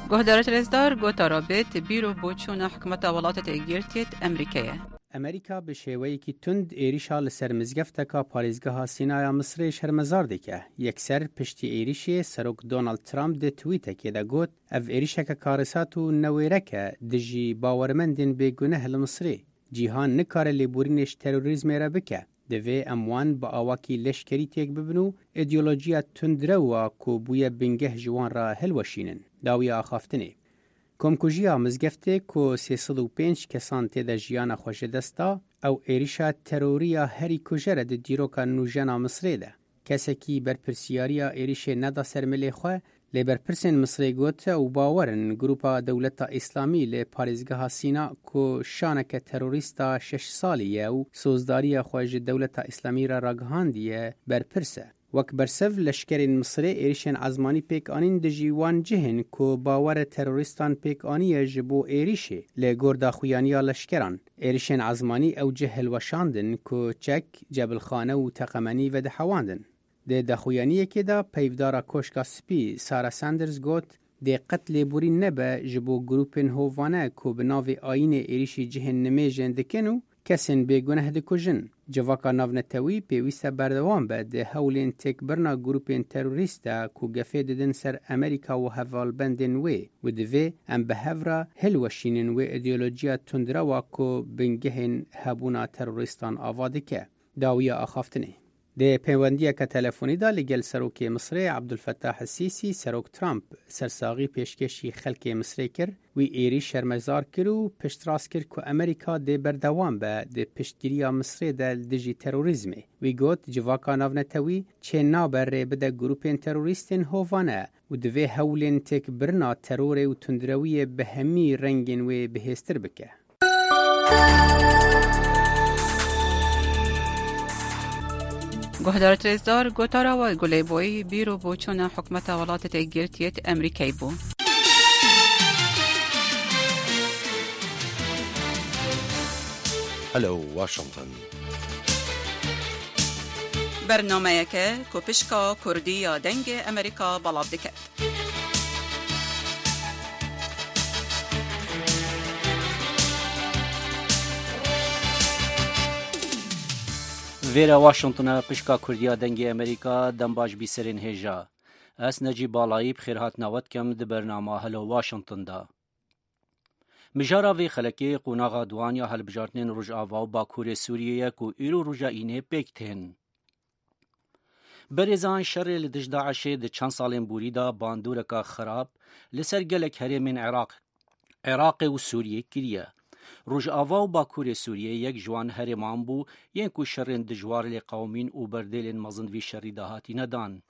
گهدارت رزدار گوتا رابط بیرو بوچون حکومت ولاتت ایگیرتیت امریکیه. امریکا به شێوەیەکی تند عێریشا لەسەر مزگەفتەکە پارێزگەها سینایا مسرێ شەرمەزار دەکە. یەکسەر پشتی عێریشێ سەرۆک دۆناڵد ترامپ دە تویتێکێ دەگوت ئەڤ عێریشەکە کارەسات و نەوێرەکە دژی باوەرمەندên بێگونەه لە مسرێ. جیهان نکارە لێبورینێش تەرۆریزمێرە بکە. دەوێ ئەموان بە ئاواکی لەشکەری تێک ببن و ئیدیۆلۆجیا تندرەوە کۆ بوویە بنگەه جوان را هەلوەشینن. داویە ئاخافتنێ. کۆمکوژیە مزگەفتێک کۆ 305 کەسان تێدە ژیانە خۆشە دەستا ئەو عێریشە تەرۆریە هەری کوژەرە دە دیرۆکە نوژەنا مسرێدە. کەسێکی بەرپرسیاریە عێریشێ نەدا سەرملێ خوێ لێ بەرپرسên مسرێ گوتە و باوەرن گروپا دەولەتە ئیسلامی لێ پارێزگەها سینا کۆ شانەکە تەرۆریستا 6 ساڵیە و سۆزداریە خۆش دەولەتە ئیسلامی را ڕاگەهاندیە بەرپرسە. وەک بەرسەڤ لەشکرên مسرێ عێریشên عەزمانی پێکانین دژی وان جهن کۆ باوەرە تەرۆریستان پێکانیە ji بۆ عێریشێ لێ گۆردا خویانیا لەشکران. عێریشên عەزمانی ئەو جه هەلوەشاندن کۆ چەک، جەبلخانە و تەقەمەنی vedihewandin. Dê daxuyaniyekê de peyvdara Koşka Spî Sara Sanders got dê qet lêborîn nebe ji bo grûpên hovane ku bi navê ayînê êrişî cihên nimêjên dikin û kesên bêguneh dikujin. Civaka navnetewî pêwîst e berdewam be dê hewlên têkbirina grûpên terorîst de ku gefê didin ser Amerîka û hevalbendên wê û divê em bi hev re hilweşînin wê îdeolojiya tundrewa ku bingehên hebûna terorîstan ava dike. Dawiya axaftinê. Dê peywendiyeke telefonî da li gel Serokê Misrê Abdulfettah Sîsî Serok Trump sersaxî pêşkêşî xelkê Misrê kir, wî êrî şermezar kir û piştrast kir ku Amerîka dê berdewam be di piştgiriya Misrê de dijî terorîzmê. Wî got civaka navnetewî çê nabe rê bide grûpên terorîstên hovane û divê hewlên têkbirina terorê û tundrewiyê bi hemî rengên wê bihêztir bike. گهدارت رزدار گوتارا و گلیبوی بیرو بوچون حکومت ولاتت ایگیرتیت امریکای بو. Hello, Washington. برنامه که کوپشکا کردی یا دنگ امریکا بلاب دکت. ویرا واشنطن پشکا کردیا دنگی امریکا دنباش بی سرین هجا. اس نجی بالایی بخیرهات نوت کم ده برنامه هلو واشنطن دا. مجارا وی خلکی قوناغا دوان یا هل بجارتنین روش آواو باکور سوریه کو ایرو روژا اینه پیکتین. بریزان شر لدج داعشه ده چند سالین بوری دا باندورکا خراب لسر گلک هرمین عراق و سوریه کریه. روجاوا و باکور سوریه یک جوان هرمان بو ین کو شرین دجوار لی قومین و بردلین مزند وی شری دهاتی ندان.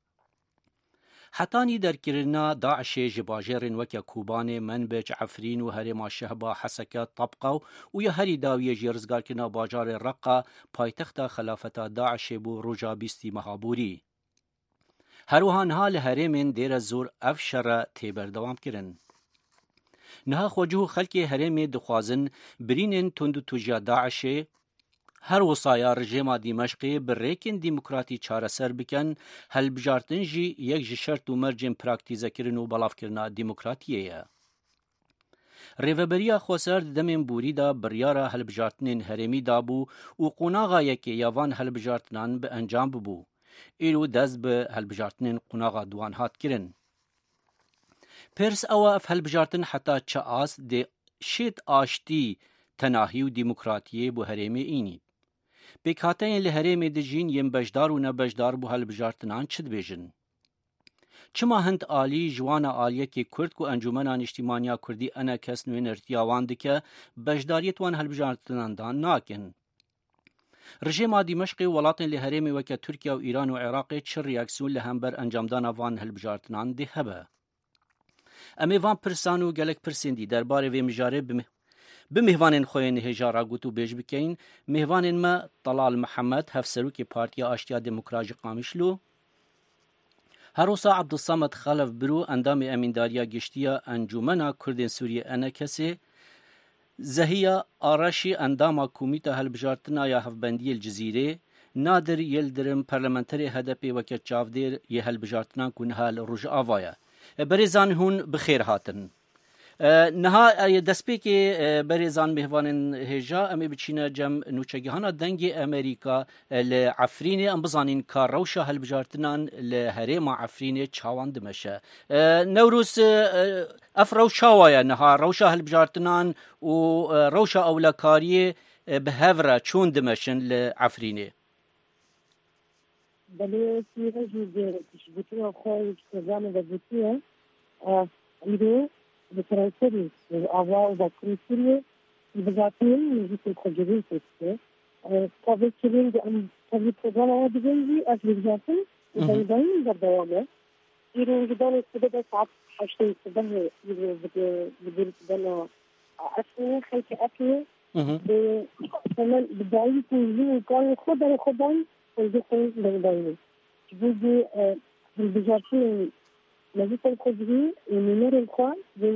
حتانی در کرنا داعش جباجرین وکا کوبان منبج عفرین و هرما شهبا حسکا طبقا و یا هری داوی جرزگار کنا باجار رقا پایتخت خلافت داعش بو روجا بیستی مهابوری. هروهان حال هرمین دیر زور افشر تیبر دوام کرن. نها خوجو خلکی هرمی دخوازن برینن تند توجیا داعشه هر وصایا رژیم دمشقی بریکن دموکراتی چاره سر بکن هل بجارتن جی یک شرط و مرجم پراکتیزه کرن و بلاف کرنا دموکراتیه. ریوبریا خوسر دمین بوری دا بریارا هل بجارتنین هرمی دابو و قوناغا یکی یوان هل بجارتنان به انجام ببو. ایرو دست به هل بجارتنین قوناغا دوان هات کرن. پرس او اف هل بجارتن حتی چه آس ده شید آشتی تناهی و دموکراتیه بو هرمی اینی. بکاتین لهرمی دجین یم بجدار و نبجدار بو هل بجارتنان چد بیجن. چما هند آلی جوانا آلیه که کرد کو انجمنان اجتماعیا کردی انا کس نوین ارتیاوان دکه بجداریت وان هل بجارتنان دان ناکن. رژیم دمشق ولاتن لهرمی وکه ترکیه و ایران و عراق چه ریاکسیون لهمبر انجامدان وان هل بجارتنان ده هبه. امی وان پرسان و گلک پرسندی درباره وی مجاره بمهوانین خوین هجارا گوتو بیج بکین مهوانین ما طلال محمد هفسرو که پارتیا آشتیا دموکراژی قامشلو هروسا عبدالصمد خلف برو اندام امینداریا گشتیا انجمنا کردین سوریه انا کسی زهیا آراشی اندام کومیتا هلبجارتنا یا هفبندی الجزیره نادر یلدرم پارلمانتری هدپی وکت چاودیر یه هلبجارتنا کنها لروج آوایا برێزان هون بخێر هاتن. نها دەستپێکی بەرێزان میهوانن هێژا ئەمێ بچینە جەم نوچەگیهانە دەنگی ئەمریکا لە عەفرینێ ئەم بزانین کا ڕەوشە هەلبژارتنان لە هەرێما عەفرینێ چاوان دمەشە. نەوروز ئەف ڕەوشا وایە نها ڕەوشە هەلبژارتنان و ڕەوشە ئەولەکاریێ بهەڤرە چۆن دمەشن لە عەفرینێ. بەڵێ ڕژی گوتووە خۆی سەزانە دەگوتووە ئیرۆ بترانسفری ئاوا و باکوریه بذاتیم نزدیک خودجوری سیسته تابعیتیم ام تابعیت پروگرام آماده بودیم از بذاتیم دایم در دوامه ایران جدال استفاده ساعت 8 استفاده بدون بدون اصلی خیلی اصلی به کامل بدایم توزیع کار خودم توزیع دایم چیزی بذاتیم نزدیک خودجوری نمیر الخوان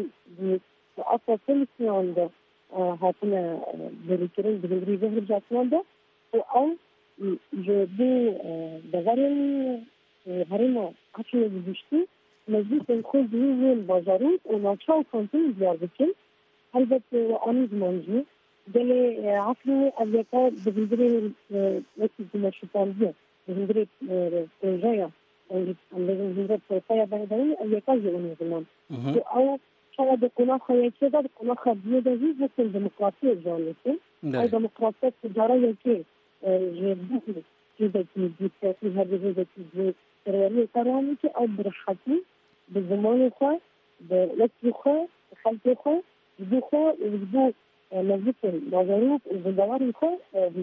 أصلاً سنوانده هاتنا بريكرين بدري ظهر جاتنانده أو جدي دغرين هرينا عشان يجشتي نزيد الخوز وين بازاروت وناشوا كونتين زيار بكين هلبت أنا زمانجي جالي عفري أبيكا بدري وقت دمشقية بدري رجايا لازم بدري فرصة بعدين أبيكا جوني زمان أو شاید قناخه یکی داد قناخه بیاده هیچ مثل دموکراسی جانیسته ای دموکراسی تجاره که جدی جدی دیکتاتوری هر جدی تروری کارانی که آب برحتی به زمان خود به وقتی خود خالتی خود بدو خود بدو نزدیک بازاروب وزندواری خود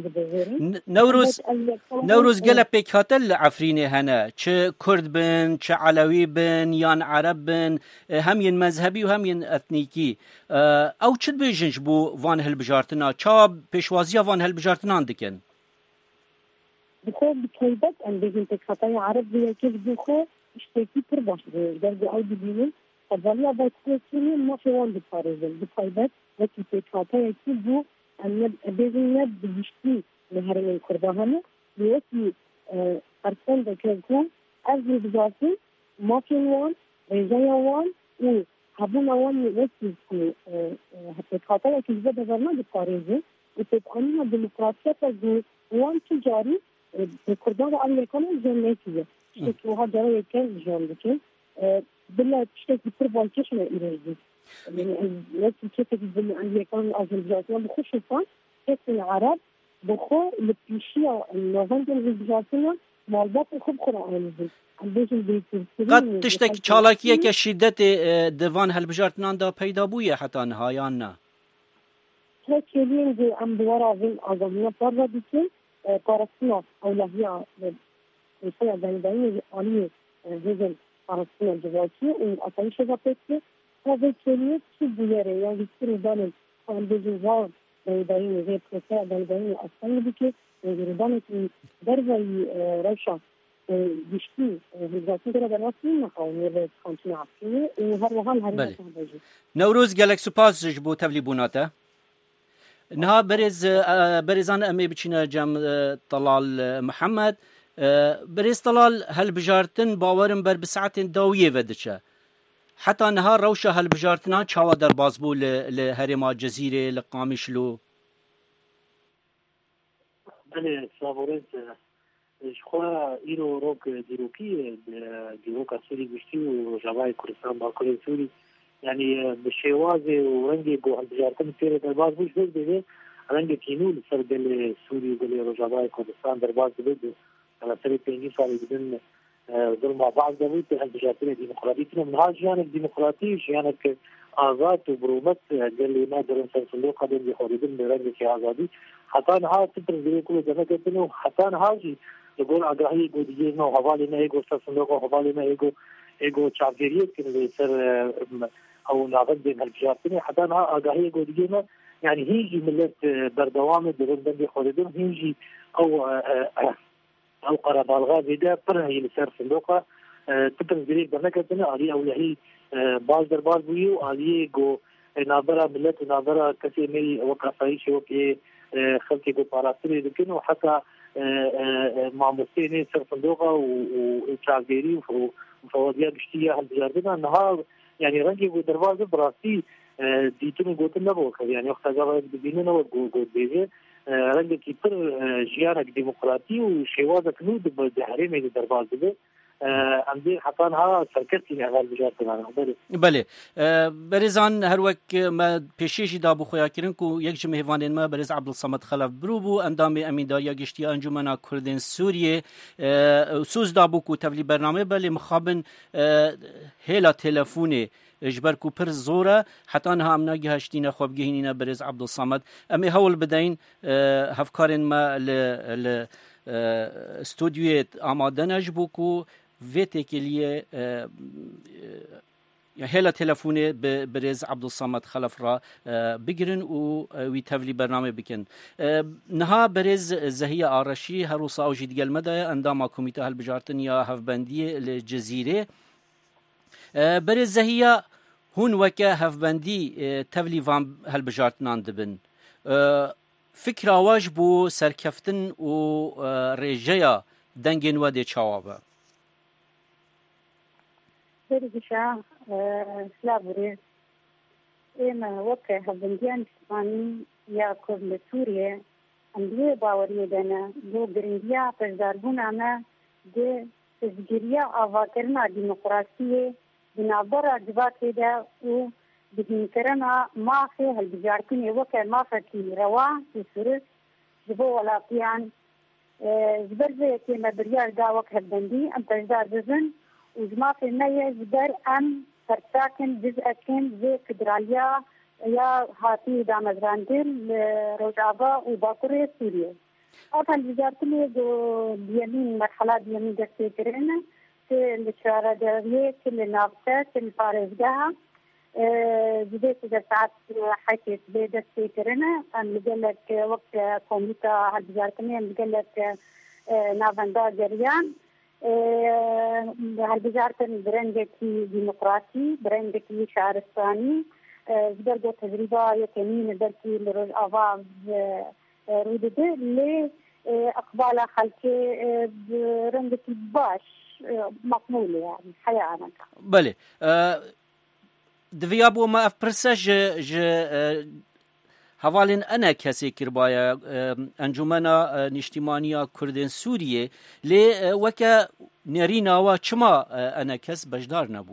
نوروز گله پیک هاتل عفرینه هنه چه کرد بن چه علوی بن یان عرب بن همین مذهبی و همین اتنیکی او چه بیجنش بو وان هلبجارتنا چا پیشوازی وان هلبجارتنان دکن بخو بطیبت ام بیجن پیک هاتای عرب بیه که بدو خود اشتاکی پر باش بیه درد او ببینیم فضالی باید کنیم ما فی وان بپارزم بطیبت وقتی پیکاتای کی بو ان بیزنیت بجشتی لهرین کردهانه وقتی ارسال دکتر از بزاتی مافین وان رجای وان و هبون وان وقتی که پیکاتای کی زده برنامه بپارزه و پیکانینا دموکراسی تا وان تجاری کردان آمریکا جنگیه که ها جای کن جنگی بلا تشتكي تربى كشنا إيراني يعني وقت كيف تقول أمريكان أذربيجان بخشوفان كيف العرب بخو لبيشيا النوفمبر أذربيجان مالبات خب قرآن قد تشتكي چالاكية كشدة ديوان هالبجارتنان دا پیدا بوية حتى نهايان نا تشكيلين دي أم دوارا وين أغامية بارا بيكي بارسنا أولوية وشيء دايما آنية هذا بارسنا جواتي وأطيش جابتي هذا الشيء شو بياره يعني كل دانم عم بيجوا دايما غير كذا دايما أصلا بيكي دايما دربي رشا بيشتي هزاتي كده بناسين نقاوم يبقى عفية وهروهان هرينا تهبجي نوروز جالك سپاس جبو تبلي بوناته نها برزان أمي بچينا جام طلال محمد بريز طلال هالبجارتن باورن بر بساعتين داوية ودچه حتى نهار روشة هالبجارتنا چاوا در بازبو لهرما جزيرة لقامشلو بله سلامورنت شخوا ایرو روک دیروکی دیروکا سوری گشتی و جوای کردستان باکوری سوری یعنی بشواز و رنگی بو هالبجارتن سیر در باز بوش بده رنگ کینول سر دل سوری دل رجوای کردستان در باز بده على سر 5 سال بدون دول مع بعض دول هالبجارتن ديمقراطية من هذا الجانب ديمقراطي جانب آزاد وبرومت قال ما درن صندوق هذا اللي خارجين من رنج في آزادي حتى أنا تدرس زي كل زمان كتنو حتى أنا هاجي يقول أجراه يقول ديجنا وحوالي ما يقول صندوق وحوالي ما يقول شعبيرية كده يصير أو نعبد بين هالبجارتين حتى أنا أجراه يقول ديجنا يعني هيجي ملت بردوام درن دنبي خارجين هيجي أو قرب الغاز ده برهي لسر صندوقه تدرس زي كده كتنو عليه أو لهي باز در باز بویو آلیه گو نابرا ملت و نابرا کسی می وقفایی شو که خلقی گو پاراستری دکن و حتی معموسین سر صندوقه و چاگیری مفوضية قشتية هالبجاردنا نهار يعني رنجي دروازة براسي ديتون قوتن نبوك يعني وقت قبل ببيننا وقوت بيجي رنجي كيبر جيانك ديمقراطي وشيوازك نود بحريمي دروازة امدی حتان ها سرکتی اول بجار کنن بله برزان هر وقت ما پیشیشی دابو خویا کرن کو یک جمع هوانین ما برز عبدالصمد خلف بروبو اندام امینداریا گشتی انجمن کردن سوریه سوز دابو کو تولی برنامه بله مخابن هلا تلفونه اجبر کو پر زوره حتی انها امنا گهشتین خواب گهینین برز عبدالصمد امی هول بدین هفکارن ما ل استودیویت آمادن اجبو کو ویتک لیه هلا تلفونه برز عبدالصمد خلف را بگیرن و وی تولی برنامه بکن نها برز زهی آرشی هروسا او جید گلمده اندام کمیته هلبجارتن یا هفبندی الجزیره برز زهی هون وکه هفبندی تولی وان هلبجارتنان دبن فکر آواج بو سرکفتن و ریجه دنگین و دی چوابه برگشا سلابوری ایما وکه هفبندیان اسپانی یا کرد سوریه اندوی باوریه دانا بو گرنگیا پشداربون اما ده تزگیریا آواکرنا ديمقراطية بنابرا جباكي دا و بدنكرنا مافي هالبجارتين وكا مافكي روا في سورس جبو ولاقيان جبرزي كيما بريار دا وك هالبندي ام تجدار بزن وجمافي نية جبر ام فرساكن جزءكن زي فدراليا يا هاتي دا مزراندل روجابا وباكوري سوريا أولا الوزارتين اليمين مرحلة اليمين دستي كرنا في الشارع دارية كل نافذة كل فارزقها جديت دفعت حكيت بدستي كرنا أن لقلك وقت كوميتا الوزارتين لقلك نافندا جريان الوزارتين برندكي ديمقراطي برندكي شعرستاني بدرجة تجربة يكمين دركي لرج أفاز رودده ل اقبال خلقي برندك باش مقبول يعني حياة بله دویابو ما افپرسه حوالین انا کسی کربایا انجمنا نشتیمانیا کردن سوریه لی وکا نرینا و چما انا کس بجدار نبو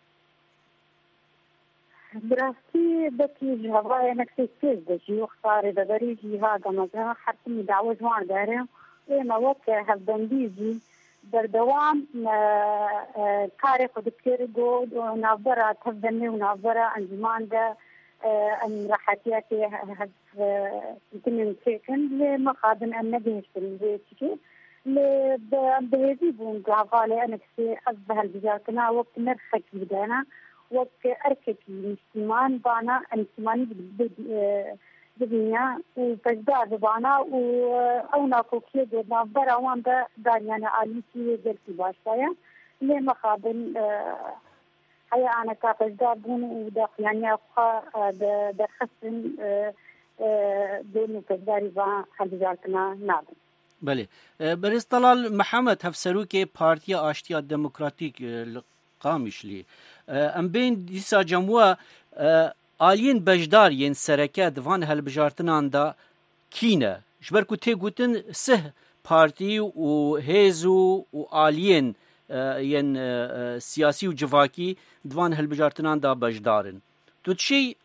براستی بکی جوای نکسی تیز دجی وختاری دبریجی ها گمزه حرفی دعوه جوان داره ایما وقت هفدندیجی بردوام کاری خود کرگو نافبرا تفدنی و نافبرا انجمان ده ان راحتیاتی کنیم چکن لی مخادن ان نبیشتن بیشتی لی بهزی بون جوالی انکسی از به هالبجارتنا وقت نرخکی بدانا وقت أركتي الاجتماع بانا الاجتماعي بدنيا وبجدار بانا أو ناكوكية جدنا براوان دا داريانا عاليكي جلتي باشايا ليه مخابن حيا أنا كبجدار بون وداخلانيا أخا دا خسن دون بجداري با هالبجارتنا نابن بله برز طلال محمد هفسروكي بارتيا آشتيا ديمقراطيك قامشلي ام بین دیسا جموع آلین بجدار ین سرکه دوان هلبجارتنان دا کینه جبر کو تی گوتن سه پارتی و هیزو و آلین ین سیاسی و جواکی دوان هلبجارتنان دا بجدارن تو چی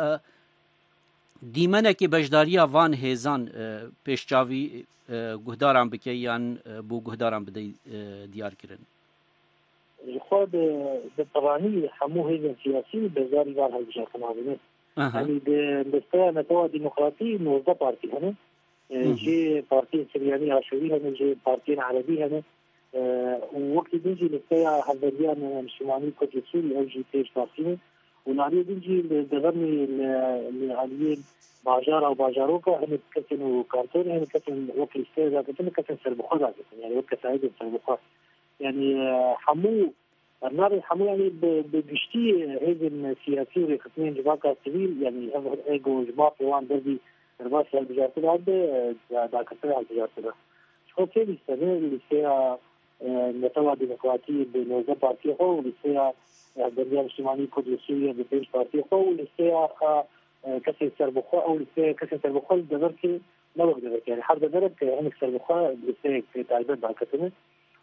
دیمنه که بجداریا وان هیزان پیشچاوی گهداران بکی یان بو گهداران بدی دیار کرن خود بالطبعانية حموه هيدا سياسي بزاري قال هالبشار كنابنه يعني بستوى نتوى ديمقراطي موزة بارتي هنا جي بارتين سرياني عشوي هنا جي بارتين عربي هنا ووقت دنجي لستوى هالبريان مشماني كتل سوري او جي تيش بارتين ونالي دنجي دغرني لعاليين باجار او باجاروكا هنا كتن وكارتون هنا كتن وقت استوى كتن سربخوة يعني وقت سعيد سربخوة يعني حمو النار حمو يعني بجشتي هيزن سياسي وريختين جباكا سبيل يعني ايجو جباك وان دردي رباس البجارتنا عده دا كتر البجارتنا شو كيف يستمر اللي فيها نتوى ديمقراطية بنوزة بارتي خو ولسيا بريان اجتماعي كرد سوريا ببيش بارتي خو ولسيا كسر سربخو أو لسيا كسر سربخو دبرك لا وقت دبرك يعني حرب دبرك هنك سربخو لسيا تعبان بعكتنا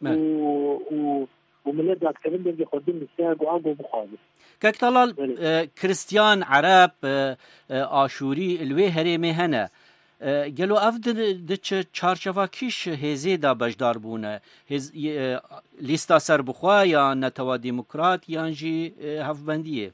وملاد بعكتنا بيجي خدين لسيا قاعد ومخالف كاك طلال كريستيان عرب آشوری الوی هرمی هنه گلو افد دچ چارچوبا کیش هزی دا بجدار بونه لیستا سربخوا یا نتوا ديمقراط یانجی هفبندیه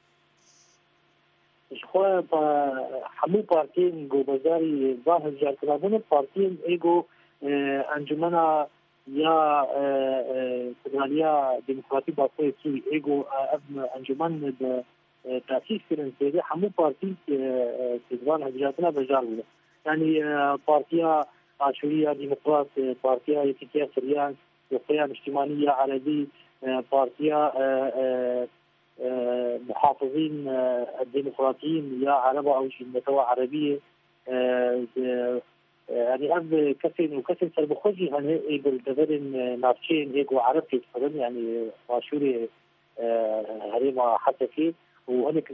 خو همو پارتین گو بازاری ظاهر جارترابونه پارتین ایگو انجمنا یا فدرالیا ديمقراطي باطوي سوري ايجو ابن انجمن تاسيس فرنسي همو بارتي تزوان هجراتنا بجارنا يعني بارتيا عاشورية ديمقراط بارتيا يتيكيا سريان وقيام اجتماعية عربي بارتيا محافظين الديمقراطيين يا عرب او نتوى عربية يعني أب كسن وكسن سربخوجي هن يقول دفرن نافشين يقول عرب كيتفرن يعني عاشوري هريما حتى فيه وهناك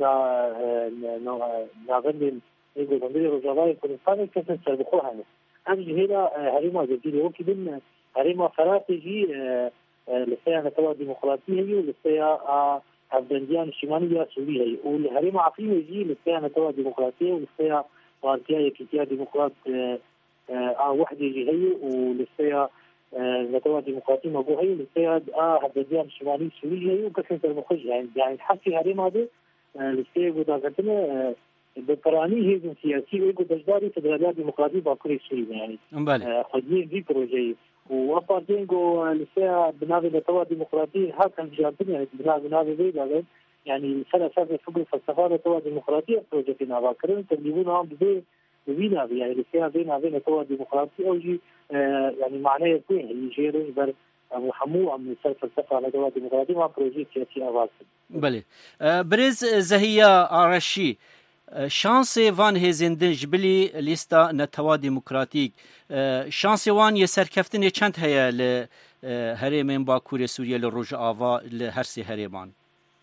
نافرن يقول بندري رجاوي كردستان كسن سربخو هن أمجي هنا هريما جديد هو كده هريما فراتجي لسيا نتوى ديمقراطية هي ولسيا أفغانستان الشمالية سوريا هي والهريما عفية يجي لسيا نتوى ديمقراطية ولسيا بارتيا يكيتيا ديمقراط وحدة هي ولسيا نتوى ديمقراطية مبو هي ولسيا أفغانستان الشمالية سوريا هي وكسن سربخوجي يعني حسي هريما هذا لسيا قدرتنا بقراني هي سياسي ويقول بجداري فدرالية ديمقراطية باكوري سوريا يعني خدين دي بروجي وأفضل جو لسه بنابي نتوى ديمقراطية هاكن جانتين يعني بنابي بيدا يعني سنة فوق فلسفة نتوى ديمقراطية بروجيتنا باكرين تبليغون عم ببينا يعني لسه بينا نتوى ديمقراطية أو جي يعني معناه يكون يجي رجبر محمو عم يصير فلسفة نتوى ديمقراطية مع بروجي سياسي أواصل. بله برز زهية عرشي شانسي وان هزندن جبلي ليستا نتوا ديمقراطيك شانسي وان يسركفتن چند هيا لهريمين باكور سوريا لروج آوا لهرسي هريمان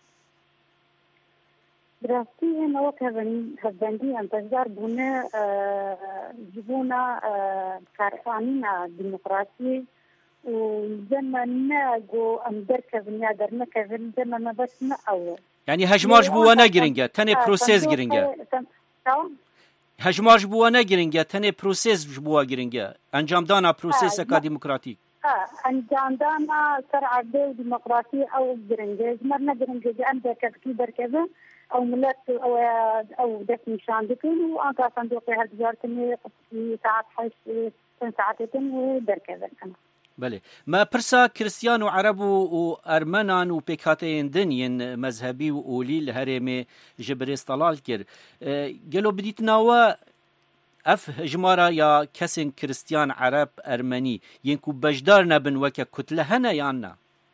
براستی نو هفبندی انتظار بونه جبونا کارخانینا ديمقراطي وزمن جو أمدر كذنيا درنا كذن زمن بس نأول يعني هجمارج بوانا جرينجا تاني بروسيس جرينجا هجمارج بوانا جرينجا تاني بروسيس بوا جرينجا انجام دانا بروسيس اكا ديمقراطي انجام دانا سرعة ديمقراطي او جرينجا مرنا جرينجا عندها كذكي بركذا او ملت او دفن شاندكين وانتا صندوقي هالتجارتني ساعات حيث ساعتين وبركذا بله ما برسا كريستيان وعرب وأرمنان وبيكاتين دنيا مذهبي وأولي الهرمي جبريس طلال كر قالوا بديت نوا اف جمارا یا کسین کریستیان عرب ارمنی ينكو بجدار نبن وكا كتلة هنا يانا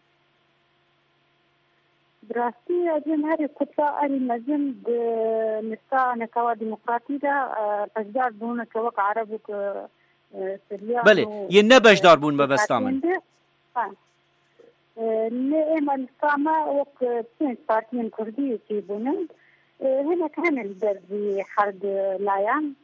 براستی اجن هر كتلة المزن نسا نكوا ديمقراطي دا بجدار بون كوك عرب وك بله ين بجدار بون ببستامن نه اما الساما وك بين بارتين كردي يجيبون هنا كان الدربي حرب لايان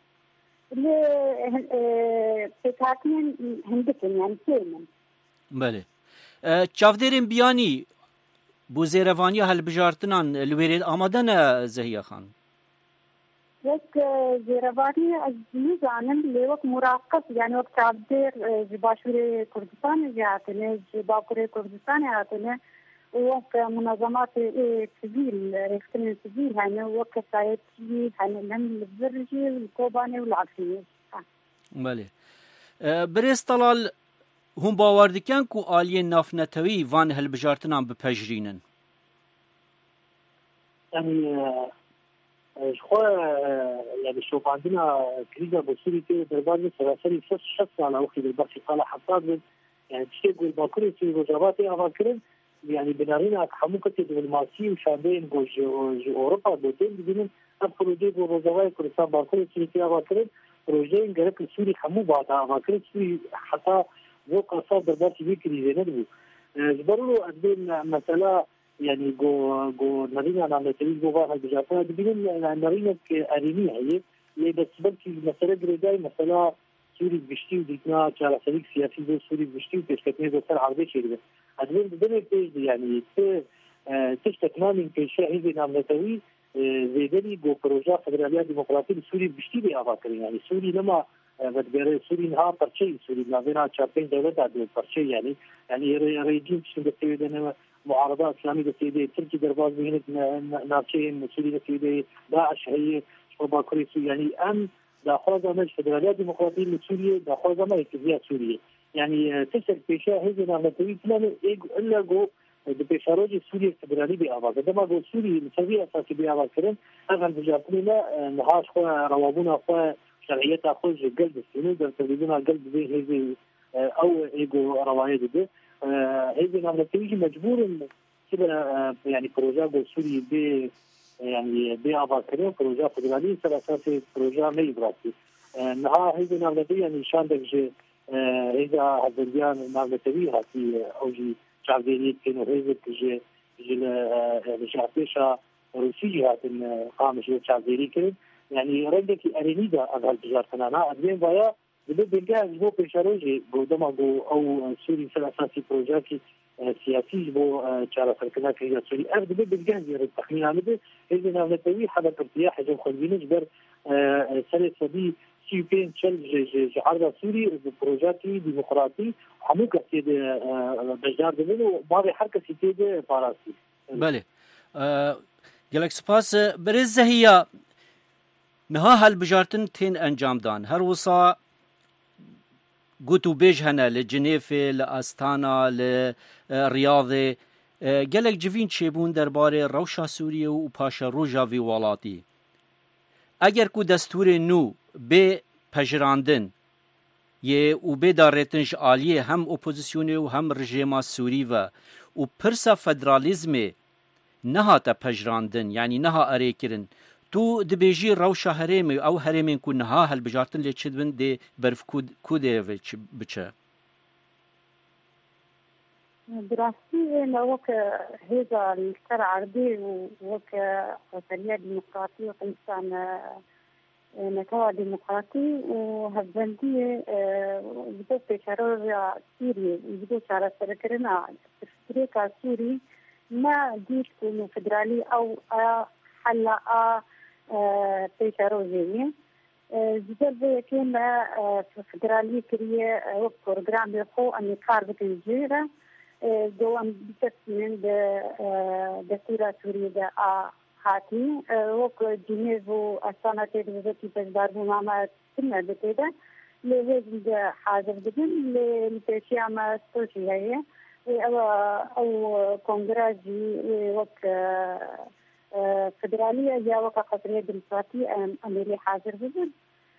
بتاعتين هندكن يعني كيمن بله چاودرین بیانی بو زیروانی هل بجارتنان الویرید آمدن زهیا خان وقت زیروانی از نزانم لیوک مراقب يعني وقت چاودر جباشور کردستان جهاتنه جباکور کردستان هاتنه وقت منظمات سبيل ريختن سبيل هنا وقت سايتي هنا لهم الزرجي والكوباني والعقلية بله بريس طلال هم باوردكن كو آلية نافنتوي وان هالبجارتنان بپجرينن يعني يعني شوف عندنا كريزة بصوري كده دربان سراسري 6 على وقت البرشي طالع حصاد يعني تشيء يقول باكوري في وجباتي أفكرن يعني بنارينا حموكة دبلوماسية وشعبين جو أوروبا بوتين بدين أبروجي بوزواي كريستان باكوري سوريا باكوري بروجين جرك السوري حمو بعد باكوري سوري حتى وقع صار دربار في كريزة ندبو جبروا أدين مثلا يعني جو نرينا نعمتي جو بقى البجافة دبين نرينا كأريني هي اللي بس بلكي مثلا جريداي مثلا سوري بشتي وديكنا على سريك سياسي دو سوري بشتي وتشكتني دو سر عربي شيء أدين بدنا يعني تشتكنا من كشيء هذي نعمتي زيدني جو بروجا فدرالية ديمقراطية سوري بشتي بأفكارين يعني سوري لما بدبره سوري نها برشي سوري نابنا شابين دولة عدو برشي يعني ريجيم شنو بتسوي معارضة إسلامية بتسوي تركي درباز بهنك نابشين سوري بتسوي داعش هي شباب كوريسو يعني أم داخل مش فدرالية ديمقراطية لسوريا داخل ما يكذيها سوريا يعني تسر بيشة هذي نعمتوي كلام إلا جو ببيشاروجي سوريا فدرالي بأباك عندما جو سوري مسوي أساسي بأباك كرن أغلب بجابنا نهاش خوا روابونا خوا شرعية أخذ قلب السنو در تبدينا قلب ذي هذي أو إيجو رواية ده هذي نعمتوي مجبور كده يعني بروجا سوري ب يعني بأباك كرن بروجا فدرالي سر أساسي بروجا ما يبراتي نها هذي نعمتوي يعني شان دكجة هذا هذيان نعمتوي هاتي أوجي شعبيني كانوا هذي كجة الشعبيشة روسية هاتن قامش شعبيني كرن يعني ردك أرينيدا أغلب بجارتنا أدين بايا بلقى جبو بيشاروجي قدما جو أو سوري سر أساسي بروجاكي سياسي جبو شارع سركنا كريا سوري أبدا بلقى زي التخمين عمده إذا نعمتوي حدا ارتياح جو خلبين جبر سنة صدي سيبين شل جعرض سوري بروجاكي ديمقراطي حموك أكيد بجار دمنو ماري حركة سيتيد فاراسي. بله جلك سپاس برز هي نها هالبجارتن تين انجام دان هر وصا قوتو بيج هنا لجنيف لأستانا لرياض جلك جوین چبون درباره روشا سوریه و پاشا روژا وی والاتی اگر کو دستور نو به پجراندن یه و به دارتنش عالیه هم اپوزیسیونه و هم رژیما سوری و پرسا فدرالیزم نها تا پجراندن یعنی نها اره کرن تو دبیجی روشا هرمی او هرمین کو نها هل بجارتن لی چد بن دی برف کوده بچه دراستي لوك هذا الشرع عربي وك وطنية ديمقراطية وإنسان نتوى ديمقراطي وهبندية بدو بشارة سوري بدو شارة سركرنا تفكريكا سوري ما ديش كونو فدرالي أو حلا بشارة زيني زيادة بيكين فدرالي كريه وقت برنامج يخو أني كاربة الجيرة دوام بتسمين دستور سوريا هاتي وك جنيفو أستانا تدريبتي بجبارو ماما سنة بتدا لهذا حاضر بدن للتشيع ما استوشي هي أو كونغراجي وك فدرالية جا وك قطرية ديمقراطية أمري حاضر بدن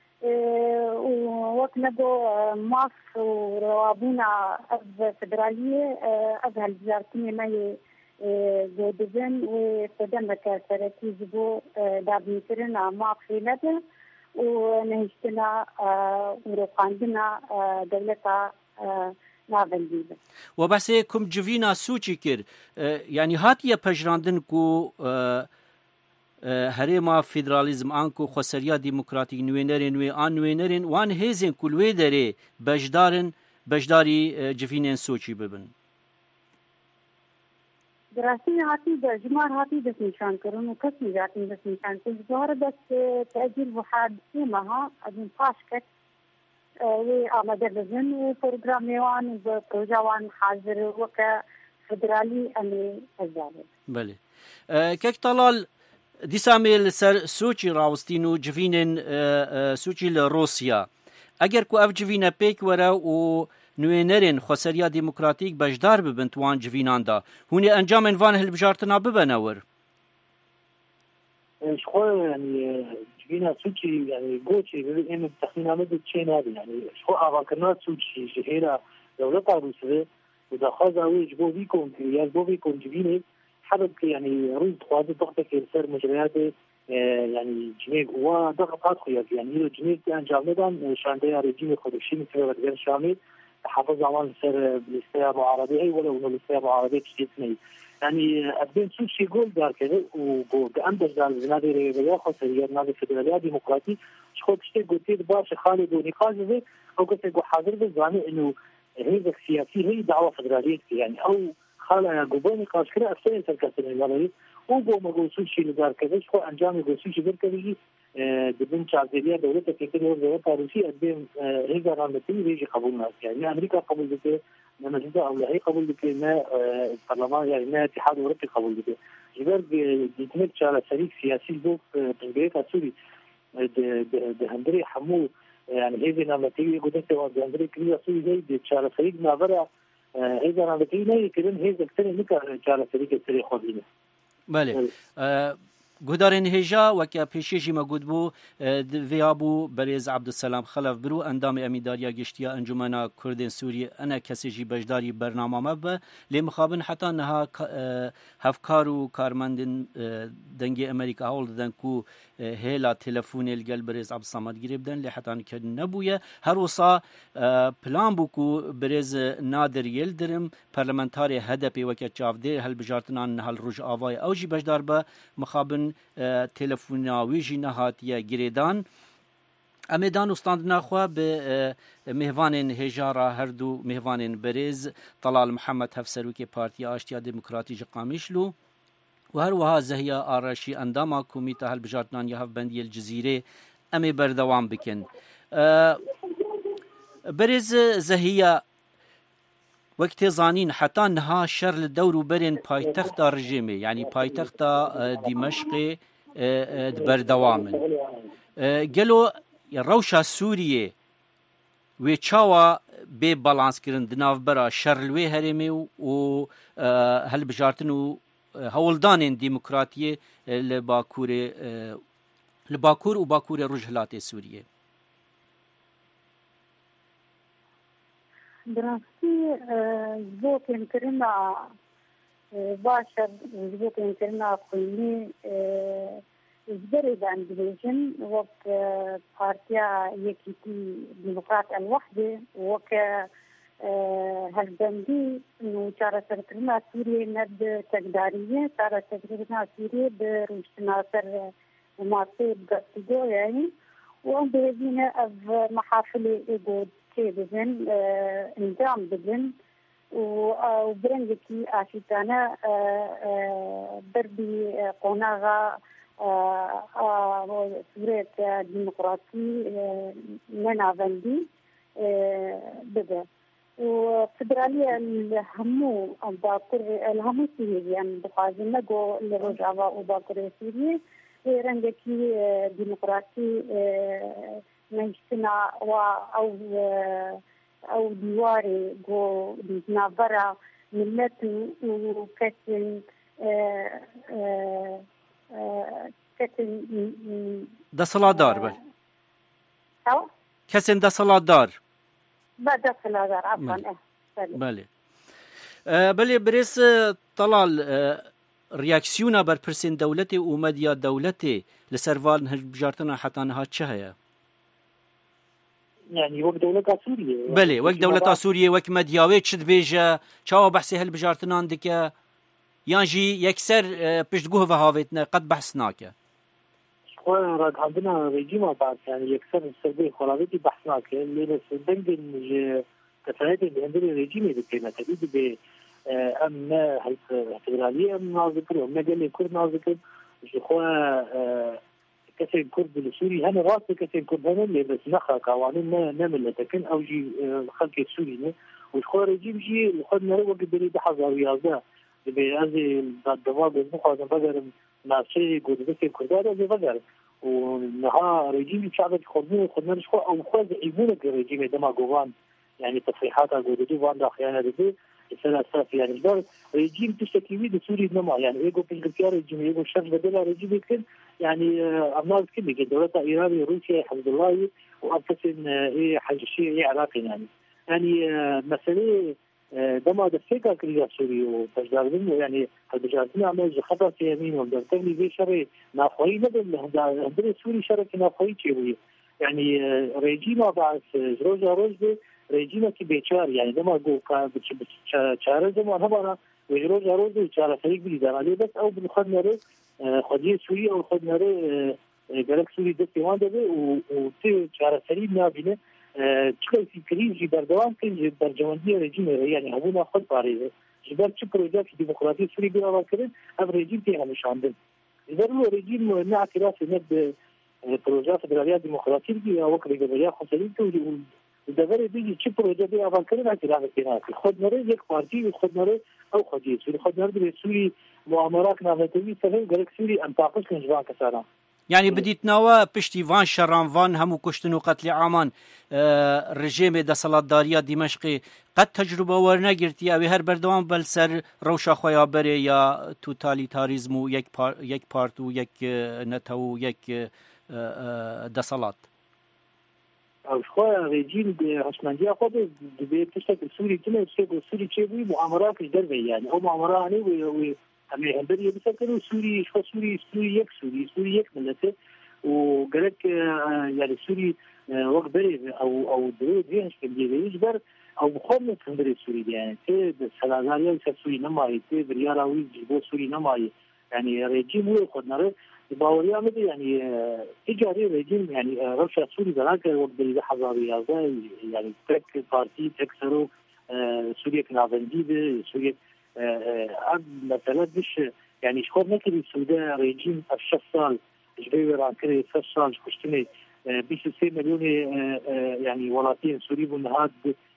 وكنبو ماف وروابونا أب فدرالية أب هالجارتين ما جودزن وفدن كسرتي جبو دابني كرنا ماف خيلته ونهشتنا وروقاندنا دولتا نابنديبه وبس كم جوینا سوچی کر يعني هاتیه پجراندن کو هرما فدرالیزم آنکو خسریا دموکراتیک نوینرین و آن نوینرین وان هزین کلوی داره بجداری جوینن سوچی ببن دراستی هاتی در جمار هاتی دست نشان کرن و کس نجاتین دست نشان کرن ظاهر دست تأجیل وحاد سیمها از این پاش کت و آمده بزن و پروگرامیوان و پروژوان حاضر وکا فدرالی امی ازاله بله که طلال دیسامیل سر سوچی راوستینو جوینن سوچی لروسیا اگر کو اف جوینه پیک وره و نوینرین خسریا دموکراتیک بجدار ببن توان جوینان دا هونی انجام وان هل بجارتنا ببنور شخو يعني جوینا سوچی يعني گوچی این تخمینامه دو چه نادی يعني شخو آواکرنا سوچی جهیرا دولتا روسوه و دا خواه اوی جبو بیکن یا جبو بیکن جوینه حدث يعني روز خواد ضغطك يصير مجريات يعني جنيب وضغط خيال يعني الجنيب انجام ندان شانديا رجيم خدشي مثل غير شامل تحفظ عمان سر لسه معارضة هي ولا لسه معارضة تشتني يعني أبين سوشي جول دار كده وجول عندك دار نادي رياضي خاصة نادي فدرالية ديمقراطي شخص تشتي قلتي باش خالد ونقاش ذي أو قلت جو حاضر بالزمان إنه هي سياسي هي دعوة فدرالية يعني أو خالة جوبوني نقاش كده أفسد سركسر الملاذ وجو مجول سوشي لدار كده شخص أنجام جو سوشي بركبي بدون شعبية دولة كثيرة دولة روسية أبين هي رانتي يجي قبول ناس يعني أمريكا قبول بك ما نجده أو لا هي قبول بك ما البرلمان يعني ما اتحاد أوروبي قبول بك جبر بيتمت على شريك سياسي بوك تنبيه سوري بهندري حمو يعني هذه نمطية قدرت بهندري كلية سوري زي على شريك نابرة هذا نمطية لا يمكن هذا كثير نكر على شريك التاريخ خالدنا. بله. گودارین هجا وکه پیشیجی مگود بو ویابو بریز عبدالسلام خلف برو اندام امیداریا گشتیا انجمنا کردین سوریه انا کسی جی بجداری برنامه مبه لی مخابن حتی نها هفکارو کارمندن دنگی امریکا هول دن کو هیلا تلفونی الگل بریز عبدالصمد گریب دن لی حتی که نبویه هر وصا پلان بو کو بریز نادر یلدرم پارلمانتاری هدپی وکه چافده هل بجارتنان هل روش آوای او جی بجدار به مخابن تلفوناوی جی نهاتیه گریدان امیدان استاند نخوا به مهوان هجارا هر دو مهوان بریز طلال محمد هفسروکی پارتی آشتیا دموکراتی قامیشلو و هر وها زهیا آرشی انداما کومیتا هل بجارتنان یهف بندی الجزیره امی بردوام بکن بریز زهیا وقت زانین حتی نها شر لدور و برین پایتخت رژیمه یعنی پایتخت دمشق بردوامن گلو روشا سوریه و چاوا به بالانس کرن دناف برا شر لوی هرمه و هل بجارتن و هولدان دموکراتیه لباکور و باکور رجحلات سوریه براستی زبوطين كرنا باشر زبوطين كرنا قيمي ازدرد عن ديفيجن وك بارتيا يكيتي ديمقراط الوحدة وك هالبندي انه شارة سرطرنا سوريا ند تقدارية شارة سرطرنا سوريا بروشتناصر ومارسي بقصدو يعني وان بهذين اف محافل ايقود بدن انجام بدن وبرنجكي عشتانا دربي قناغا سورية ديمقراطي منافندي بدا وفدرالية الهمو الهمو سوريا يعني بخازن نقو لرجعوا وباكر سوريا رنجكي ديمقراطي نجتنا أو ديواري جو نابرا ملت وكتن ده صلاة دار بل كسن ده صلاة دار ده صلاة دار عفوا بله بله بريس طلال رياكسيونا بر برسين دولتي ومديا دولتي لسروال هجبجارتنا حتى نها تشهيا يعني وقت دولة سوريا بله وقت دولة سوريا وقت مدياوي تشد بيجا چاوا بحثي هالبجارتنان دكا يانجي يكسر بشتقوه فهاويتنا قد بحثناك راد عندنا ريجيما بعد يعني يكسر السربي خلاويتي بحثناك اللي بس دنجن تفاعلات اللي عندنا ريجيمي دكينا تريد ب أما هالفدرالية نازكر وما قال لي كرد نازكر جخوا كسر كرد السوري هنا راس كسر كرد هنا اللي بس نخا قوانين ما نعمل لكن أو جي خلق السوري وشخوا ريجيم جي لخد نروق بريد حظاوي هذا بأزي الدواء بالمخاطر بدر ناسي قد بس كرد هذا بدر ونها ريجيم شعبك خدنا نشخوا أو خذ يبونك الريجيم دما جوان يعني تصريحات قدودي وان خيانة دي السنة الثالثة يعني الدول ريجيم تشتكي ده سوري نما يعني إيجو بالكثير ريجيم إيجو الشخص بدل ريجيم يمكن يعني أمناء كل دولة إيران روسيا حزب الله وأنفسهم إيه حاجة إيه علاقة يعني مسألة دما دفكة كل سوري وتجاربهم يعني البجارتنا عمل خطر في يمين ومدرتني في شر نافعي بدل هندري سوري شر نافعي شيء يعني ريجيم بعد روجا رژیم که بیچار یعنی دما گو چاره زمان هبانا و روز چاره فريق بيدار عليه بس او بالخد نره خديه سوريا او خد نره گلک سوری دستی وان داده و تی چاره فريق نابینه چه فکری جی بردوام کنی برجماندی رژیم یعنی همون خود پاریزه جبر چه پروژه که دموکراسی سوری بیرون کردن اب رژیم تی همیشاندن جبر رژیم نه اعتراف نه پروژه فدرالی دموکراتیک دی او کلی گبریا خصوصی تو دغه دیگه چې پروژه دی اول کړی اعتراف کړي خود نره یک پارتی خود نره او خودی سوری خود نره د سوری معاملات نامتوی سره گلک سوری ام طاقت کنجوان کسانا يعني بديتناوا پشتیوان شرانوان همو کشتن و قتل عامان رژیم دسالتداریا دمشقی قد تجربه ورنگرتی اوی هر بردوان بل سر روشا خویا بره یا توتالیتاریزم و یک پارت و یک نتو یک دسالت او خواه رژیم حسمندی خود به پشت سوری تنه سوری چه بوی معاملاتش در بی یعنی او معاملات و همه هندری بسکر سوری شو سوری یک ملته و گرک یعنی سوری وقت بری او دویش که دیگه بر او خود نتندری سوری یعنی ته سلازاریان سوری نمایی ته بریاراوی جبو سوری نمایی یعنی رژیم و خود نره باوری آمده یعنی تجاری رژیم یعنی روشا سوری دراک وقت بری حضاری یعنی تک پارتی تک سرو سوری کنابندی به سوری مثلا بش يعني شخور نكري السودان ريجيم 6 سال جبير راكري 6 سال كشتني 23 مليون يعني ولاتين سوري بالنهاد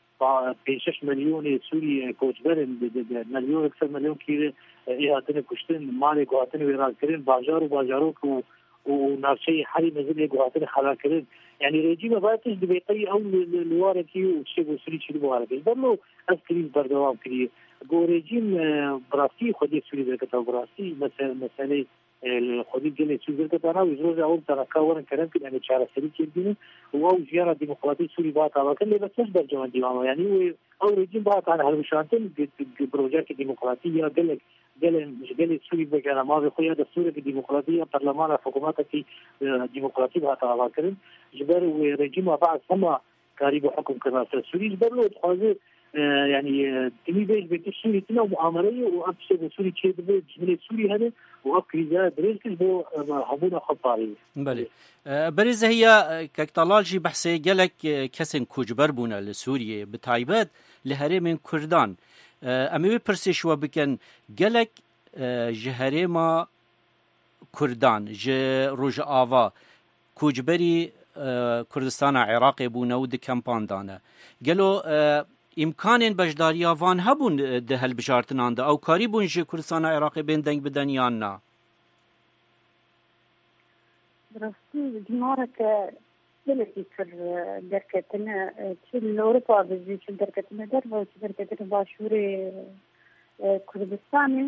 5 مليون سوري كوجبر مليون اكثر مليون كيلو هاتن كشتن مالك هاتن راكرين باجارو ونارشي حري نزل هاتن خلاكرين يعني ريجيم باتش دبيقي او الواركي وشيء سوري شي بواركي برلو اسكري بردوام كري گو رژیم براستی خودی سوری درکتا براستی مسئله خودی گلی سوری درکتا نا وزروز اول تنکا ورن کرن که یعنی چاره سری کردین و او جیارا دموکراتی سوری باید آوا کن لیبس نش برجمان دیوانو یعنی او رژیم باید آن هلوشانتن پروژه که دموکراتی یا گلی سوری بگن ما بخویا دستور که دموکراتی یا پرلمان حکومت که دموکراتی باید آوا کرن جبر رژیم بعد سما کاری به حکم کرنا سوری جبر لو تخوازه يعني تميز بين السوري تنا ومعاملة وأبسط سوري كذا بجملة سوري هذا وأكريزا بريزكس بو هبونا خطاري. بله. برز هي كطلالجي بحثي جلك كسن كوجبر بونا لسوريا بتعيبات لهرم كردان. أمي برسيش وبكن جلك جهرما كردان روج آوا كوجبري كردستان عراقي بونا ود كامبان دانا. قالوا امکان بجداری وان هبون ده هل بجارتنان ده او کاری بون جه کردستان عراقی بین دنگ بدن یا نه براستی جمارك دلتي كر دركتنا كل أوروبا بزي كل دركتنا دربا وكل دركتنا باشوري كردستاني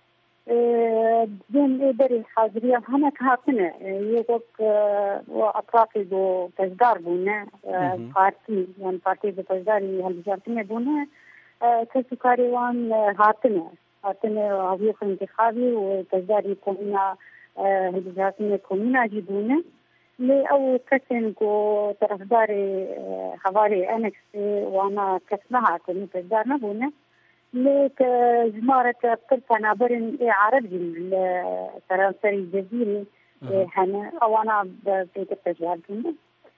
دين بري حاضرية هناك هاتنا يوقف وأطرافي بو تجدار بونا بارتي يعني بارتي بو تجداري هالبجارتنا بونا كسكاري وان هاتنا هوية انتخابي وتجداري كومينا هالبجارتنا كومينا جيبونا لي أو كسن كو طرفداري حوالي أنكس وانا كسنها كومي تجدارنا بونا ليك جمارة قلتنا برن عربي الفرنسي الجزيري هنا أو أنا بيت التجار كنا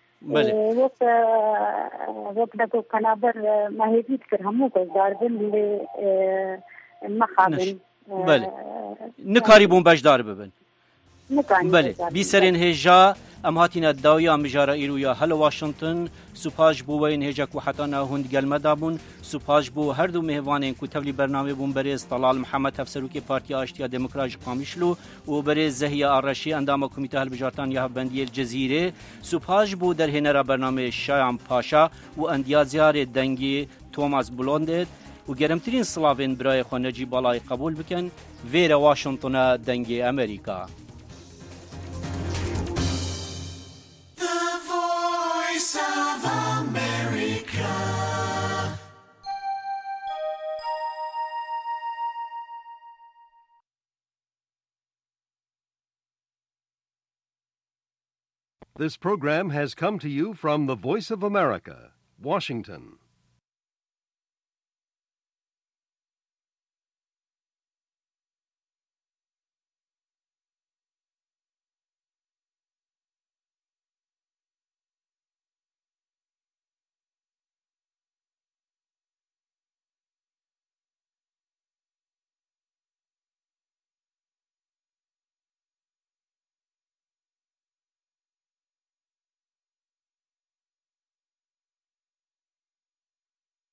وقت دكو كنابر ما هي بيتكر همو كجاربن اللي مخابن بله نكاري بون بجدار ببن بله بیسرین هجا ام هاتین داویا مجارا ایرویا هل واشنطن سپاش بو وین هجا کو حتا نه هند گلمه دابون سپاش بو هر دو مهوانین کو تولی برنامه بون برز طلال محمد افسروکی پارتی آشتیا دموکراژ قامیشلو و برز زهیا آرشی اندام کمیته هل بجارتان یا بندی الجزیره سپاش بو در هنرا برنامه شایان پاشا و اندیا زیار دنگی توماس بلوندد و گرمترین سلاوین برای خو نجیب بالای قبول بکن ویر واشنطن دنگی امریکا This program has come to you from the Voice of America, Washington.